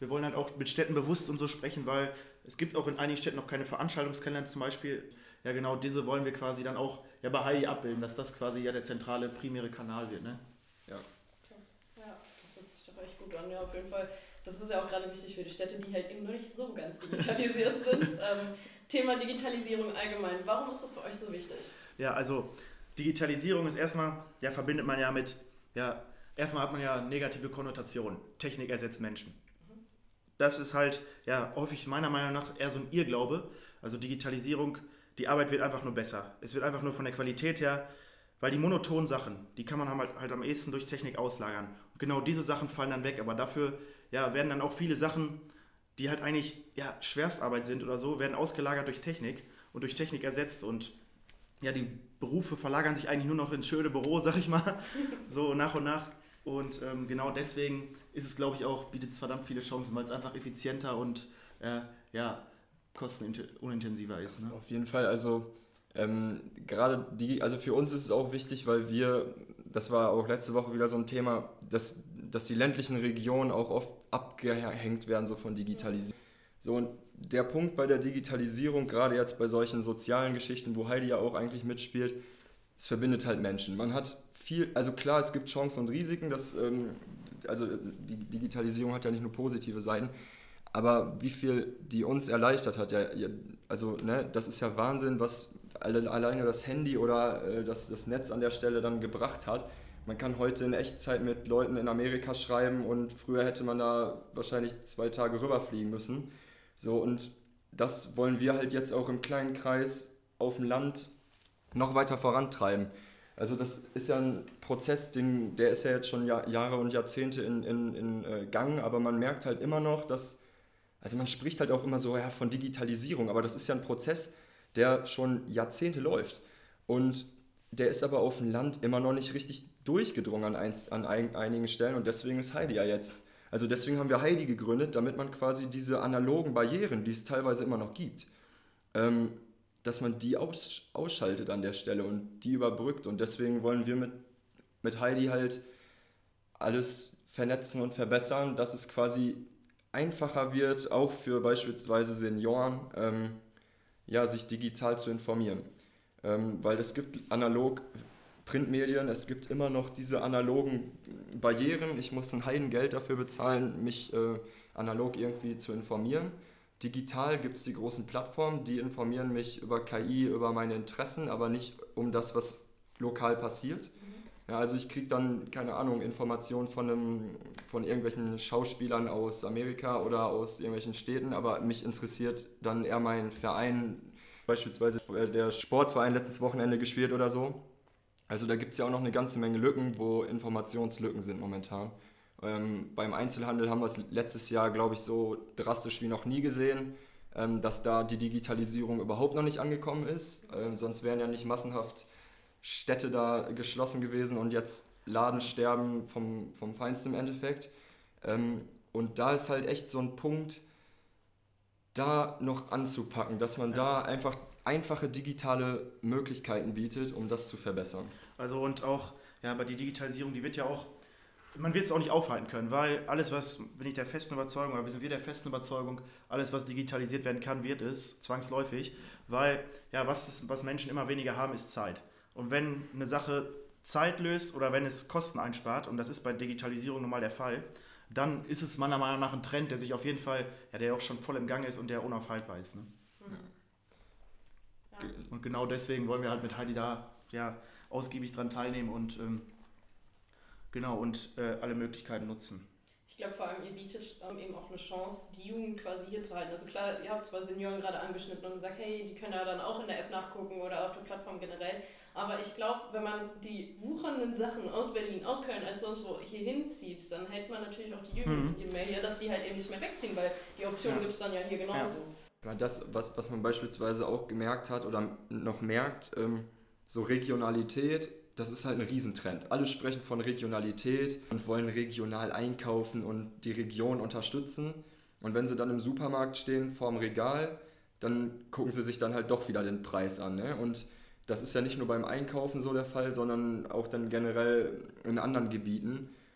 wir wollen halt auch mit Städten bewusst und so sprechen, weil es gibt auch in einigen Städten noch keine Veranstaltungskalender zum Beispiel. Ja, genau, diese wollen wir quasi dann auch ja, bei Heidi abbilden, dass das quasi ja der zentrale, primäre Kanal wird, ne? Ja. Ja, das hört sich doch echt gut an, ja, auf jeden Fall. Das ist ja auch gerade wichtig für die Städte, die halt eben noch nicht so ganz digitalisiert sind. ähm, Thema Digitalisierung allgemein. Warum ist das für euch so wichtig? Ja, also Digitalisierung ist erstmal, ja, verbindet man ja mit, ja, erstmal hat man ja negative Konnotationen. Technik ersetzt Menschen. Das ist halt, ja, häufig meiner Meinung nach eher so ein Irrglaube. Also Digitalisierung, die Arbeit wird einfach nur besser. Es wird einfach nur von der Qualität her, weil die monotonen Sachen, die kann man halt, halt am ehesten durch Technik auslagern. Und genau diese Sachen fallen dann weg, aber dafür ja, werden dann auch viele Sachen, die halt eigentlich ja, Schwerstarbeit sind oder so, werden ausgelagert durch Technik und durch Technik ersetzt. Und ja, die Berufe verlagern sich eigentlich nur noch ins schöne Büro, sag ich mal, so nach und nach. Und ähm, genau deswegen ist es, glaube ich, auch, bietet es verdammt viele Chancen, weil es einfach effizienter und äh, ja, kostenunintensiver ist. Ne? Auf jeden Fall, also ähm, gerade die, also für uns ist es auch wichtig, weil wir, das war auch letzte Woche wieder so ein Thema, dass, dass die ländlichen Regionen auch oft abgehängt werden so von Digitalisierung. So, und der Punkt bei der Digitalisierung, gerade jetzt bei solchen sozialen Geschichten, wo Heidi ja auch eigentlich mitspielt, es verbindet halt Menschen. Man hat viel, also klar, es gibt Chancen und Risiken, das, ähm, also die Digitalisierung hat ja nicht nur positive Seiten, aber wie viel die uns erleichtert hat, ja, also ne, das ist ja Wahnsinn, was alleine das Handy oder äh, das, das Netz an der Stelle dann gebracht hat. Man kann heute in Echtzeit mit Leuten in Amerika schreiben und früher hätte man da wahrscheinlich zwei Tage rüberfliegen müssen. So, und das wollen wir halt jetzt auch im kleinen Kreis auf dem Land noch weiter vorantreiben. Also das ist ja ein Prozess, den, der ist ja jetzt schon Jahr, Jahre und Jahrzehnte in, in, in äh, Gang, aber man merkt halt immer noch, dass, also man spricht halt auch immer so ja, von Digitalisierung, aber das ist ja ein Prozess, der schon Jahrzehnte läuft. Und der ist aber auf dem Land immer noch nicht richtig durchgedrungen an, ein, an ein, einigen Stellen und deswegen ist Heidi ja jetzt. Also deswegen haben wir Heidi gegründet, damit man quasi diese analogen Barrieren, die es teilweise immer noch gibt, ähm, dass man die aus, ausschaltet an der Stelle und die überbrückt. Und deswegen wollen wir mit, mit Heidi halt alles vernetzen und verbessern, dass es quasi einfacher wird, auch für beispielsweise Senioren, ähm, ja, sich digital zu informieren. Ähm, weil es gibt analog Printmedien, es gibt immer noch diese analogen Barrieren. Ich muss ein Heidengeld dafür bezahlen, mich äh, analog irgendwie zu informieren. Digital gibt es die großen Plattformen, die informieren mich über K I, über meine Interessen, aber nicht um das, was lokal passiert. Ja, also ich kriege dann, keine Ahnung, Informationen von, einem, von irgendwelchen Schauspielern aus Amerika oder aus irgendwelchen Städten, aber mich interessiert dann eher mein Verein, beispielsweise der Sportverein letztes Wochenende gespielt oder so. Also da gibt es ja auch noch eine ganze Menge Lücken, wo Informationslücken sind momentan. Ähm, beim Einzelhandel haben wir es letztes Jahr, glaube ich, so drastisch wie noch nie gesehen, ähm, dass da die Digitalisierung überhaupt noch nicht angekommen ist. Ähm, sonst wären ja nicht massenhaft Städte da geschlossen gewesen und jetzt Ladensterben vom, vom Feinsten im Endeffekt. Ähm, und da ist halt echt so ein Punkt, da noch anzupacken, dass man da einfach einfache digitale Möglichkeiten bietet, um das zu verbessern. Also und auch, ja, aber die Digitalisierung, die wird ja auch, man wird es auch nicht aufhalten können, weil alles, was, bin ich der festen Überzeugung, oder wir sind wir der festen Überzeugung, alles, was digitalisiert werden kann, wird es, zwangsläufig, weil, ja, was, ist, was Menschen immer weniger haben, ist Zeit. Und wenn eine Sache Zeit löst oder wenn es Kosten einspart, und das ist bei Digitalisierung nun mal der Fall, dann ist es meiner Meinung nach ein Trend, der sich auf jeden Fall, ja, der auch schon voll im Gange ist und der unaufhaltbar ist. Ne? Mhm. Ja. Und genau deswegen wollen wir halt mit Heidi da ja, ausgiebig dran teilnehmen und ähm, genau und äh, alle Möglichkeiten nutzen. Ich glaube vor allem, ihr bietet ähm, eben auch eine Chance, die Jugend quasi hier zu halten. Also klar, ihr habt zwar Senioren gerade angeschnitten und gesagt, hey, die können ja dann auch in der App nachgucken oder auf der Plattform generell. Aber ich glaube, wenn man die wuchernden Sachen aus Berlin, aus Köln, als sonst wo hier hinzieht, dann hält man natürlich auch die Jugend mhm. mehr hier, dass die halt eben nicht mehr wegziehen, weil die Option ja. gibt es dann ja hier genauso. Ja. Das, was, was man beispielsweise auch gemerkt hat oder noch merkt, ähm, so Regionalität, das ist halt ein Riesentrend. Alle sprechen von Regionalität und wollen regional einkaufen und die Region unterstützen. Und wenn sie dann im Supermarkt stehen, vorm Regal, dann gucken sie sich dann halt doch wieder den Preis an. Ne? Und das ist ja nicht nur beim Einkaufen so der Fall, sondern auch dann generell in anderen Gebieten.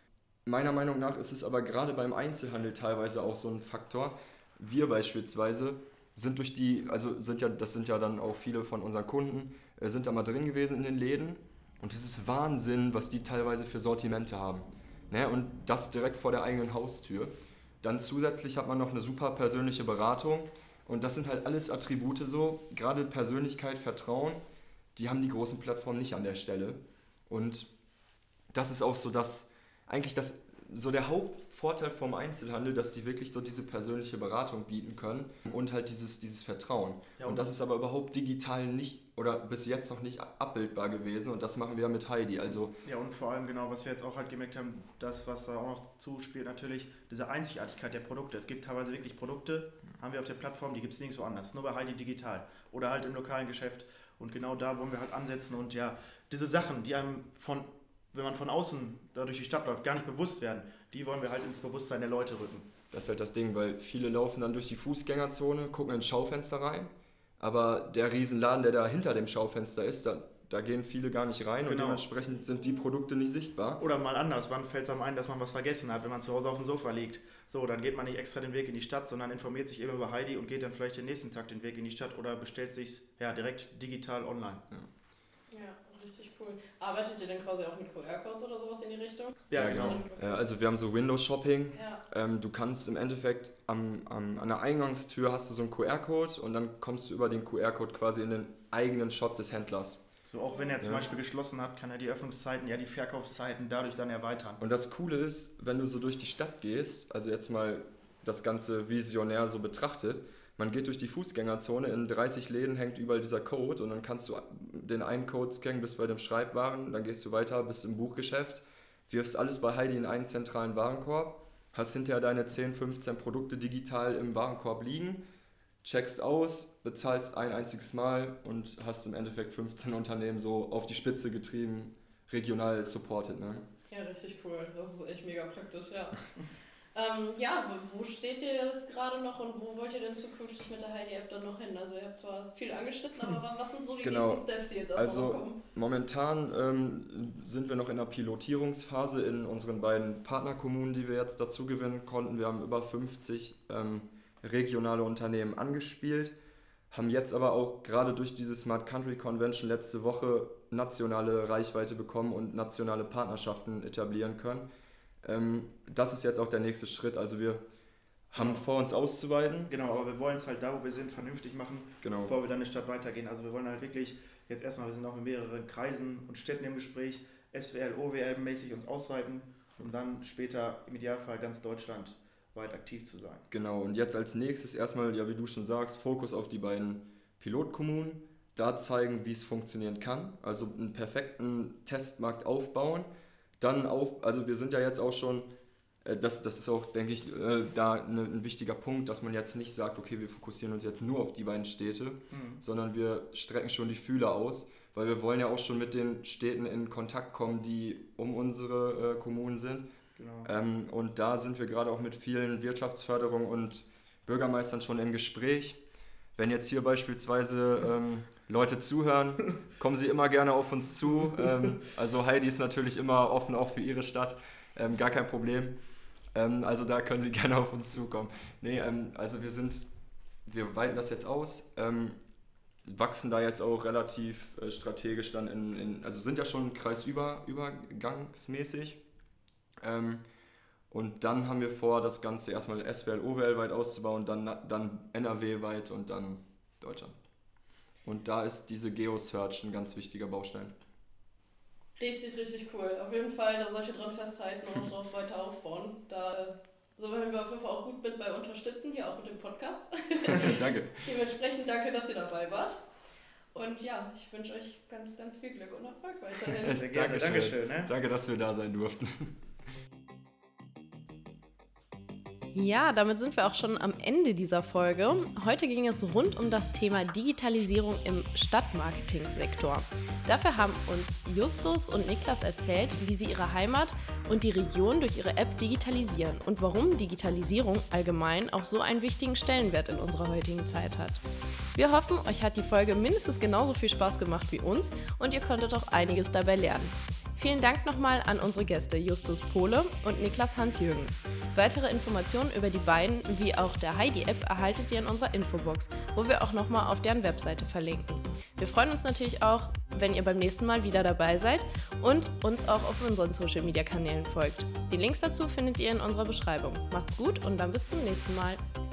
meiner Meinung nach ist es aber gerade beim Einzelhandel teilweise auch so ein Faktor. Wir beispielsweise sind durch die, also sind ja, das sind ja dann auch viele von unseren Kunden, äh, sind da mal drin gewesen in den Läden und es ist Wahnsinn, was die teilweise für Sortimente haben. Ne? Und das direkt vor der eigenen Haustür. Dann zusätzlich hat man noch eine super persönliche Beratung und das sind halt alles Attribute so, gerade Persönlichkeit, Vertrauen, die haben die großen Plattformen nicht an der Stelle. Und das ist auch so das, eigentlich das, so der Hauptvorteil vom Einzelhandel, dass die wirklich so diese persönliche Beratung bieten können und halt dieses, dieses Vertrauen. Ja, und, und das ist aber überhaupt digital nicht oder bis jetzt noch nicht abbildbar gewesen und das machen wir mit Heidi. Also ja, und vor allem genau, was wir jetzt auch halt gemerkt haben, das, was da auch noch zuspielt, natürlich diese Einzigartigkeit der Produkte. Es gibt teilweise wirklich Produkte, haben wir auf der Plattform, die gibt es nirgendwo anders, nur bei Heidi digital oder halt im lokalen Geschäft und genau da wollen wir halt ansetzen und ja, diese Sachen, die einem von wenn man von außen da durch die Stadt läuft, gar nicht bewusst werden, die wollen wir halt ins Bewusstsein der Leute rücken. Das ist halt das Ding, weil viele laufen dann durch die Fußgängerzone, gucken ins Schaufenster rein, aber der Riesenladen, der da hinter dem Schaufenster ist, da, da gehen viele gar nicht rein genau. Und dementsprechend sind die Produkte nicht sichtbar. Oder mal anders, wann fällt es einem ein, dass man was vergessen hat, wenn man zu Hause auf dem Sofa liegt. So, dann geht man nicht extra den Weg in die Stadt, sondern informiert sich eben über Heidi und geht dann vielleicht den nächsten Tag den Weg in die Stadt oder bestellt sich ja direkt digital online. Ja. Ja, richtig cool. Arbeitet ihr denn quasi auch mit Q R-Codes oder sowas in die Richtung? Ja, ja genau. genau. Also wir haben so Windows-Shopping. Ja. Ähm, du kannst im Endeffekt am, am, an der Eingangstür hast du so einen Q R-Code und dann kommst du über den Q R-Code quasi in den eigenen Shop des Händlers. So, auch wenn er zum ja. Beispiel geschlossen hat, kann er die Öffnungszeiten, ja die Verkaufszeiten dadurch dann erweitern. Und das Coole ist, wenn du so durch die Stadt gehst, also jetzt mal das Ganze visionär so betrachtet, man geht durch die Fußgängerzone, in dreißig Läden hängt überall dieser Code und dann kannst du den einen Code scannen bis bei dem Schreibwaren, dann gehst du weiter bis im Buchgeschäft, wirfst alles bei Heidi in einen zentralen Warenkorb, hast hinterher deine zehn, fünfzehn Produkte digital im Warenkorb liegen, checkst aus, bezahlst ein einziges Mal und hast im Endeffekt fünfzehn Unternehmen so auf die Spitze getrieben, regional supported. Ne? Ja, richtig cool. Das ist echt mega praktisch, ja. Ähm, ja, wo steht ihr jetzt gerade noch und wo wollt ihr denn zukünftig mit der Heidi-App dann noch hin? Also ihr habt zwar viel angeschnitten, aber was sind so die genau. nächsten Steps, die jetzt erstmal also, kommen? Also momentan ähm, sind wir noch in der Pilotierungsphase in unseren beiden Partnerkommunen, die wir jetzt dazu gewinnen konnten. Wir haben über fünfzig ähm, regionale Unternehmen angespielt, haben jetzt aber auch gerade durch diese Smart Country Convention letzte Woche nationale Reichweite bekommen und nationale Partnerschaften etablieren können. Das ist jetzt auch der nächste Schritt, also wir haben genau. vor, uns auszuweiten. Genau, aber wir wollen es halt da, wo wir sind, vernünftig machen, genau. bevor wir dann in die Stadt weitergehen. Also wir wollen halt wirklich, jetzt erstmal, wir sind auch mit mehreren Kreisen und Städten im Gespräch, S W L, O W L-mäßig uns ausweiten, um dann später im Idealfall ganz Deutschland weit aktiv zu sein. Genau, und jetzt als nächstes erstmal, ja wie du schon sagst, Fokus auf die beiden Pilotkommunen, da zeigen, wie es funktionieren kann, also einen perfekten Testmarkt aufbauen. Dann auf, also wir sind ja jetzt auch schon, äh, das, das ist auch, denke ich, äh, da ne, ein wichtiger Punkt, dass man jetzt nicht sagt, okay, wir fokussieren uns jetzt nur auf die beiden Städte, mhm. sondern wir strecken schon die Fühler aus, weil wir wollen ja auch schon mit den Städten in Kontakt kommen, die um unsere äh, Kommunen sind. Genau. Ähm, und da sind wir gerade auch mit vielen Wirtschaftsförderungen und Bürgermeistern schon im Gespräch. Wenn jetzt hier beispielsweise ähm, Leute zuhören, kommen sie immer gerne auf uns zu. Ähm, also Heidi ist natürlich immer offen auch für ihre Stadt, ähm, gar kein Problem. Ähm, also da können sie gerne auf uns zukommen. Nee, ähm, also wir sind, wir weiten das jetzt aus, ähm, wachsen da jetzt auch relativ äh, strategisch dann in, in, also sind ja schon kreisübergangsmäßig. Ähm, Und dann haben wir vor, das Ganze erstmal S W L, O W L weit auszubauen, dann, dann N R W weit und dann Deutschland. Und da ist diese Geo-Search ein ganz wichtiger Baustein. Richtig, richtig cool. Auf jeden Fall, da solche dran festhalten und auch darauf weiter aufbauen. Da so werden wir auf jeden Fall auch gut mit bei unterstützen, hier auch mit dem Podcast. Danke. Dementsprechend danke, dass ihr dabei wart. Und ja, ich wünsche euch ganz, ganz viel Glück und Erfolg weiterhin. Sehr gerne. Dankeschön. Dankeschön, ne? Danke, dass wir da sein durften. Ja, damit sind wir auch schon am Ende dieser Folge. Heute ging es rund um das Thema Digitalisierung im Stadtmarketingsektor. Dafür haben uns Justus und Niklas erzählt, wie sie ihre Heimat und die Region durch ihre App digitalisieren und warum Digitalisierung allgemein auch so einen wichtigen Stellenwert in unserer heutigen Zeit hat. Wir hoffen, euch hat die Folge mindestens genauso viel Spaß gemacht wie uns und ihr konntet auch einiges dabei lernen. Vielen Dank nochmal an unsere Gäste Justus Pohle und Niklas Hans-Jürgens. Weitere Informationen über die beiden, wie auch der Heidi-App, erhaltet ihr in unserer Infobox, wo wir auch nochmal auf deren Webseite verlinken. Wir freuen uns natürlich auch, wenn ihr beim nächsten Mal wieder dabei seid und uns auch auf unseren Social-Media-Kanälen folgt. Die Links dazu findet ihr in unserer Beschreibung. Macht's gut und dann bis zum nächsten Mal.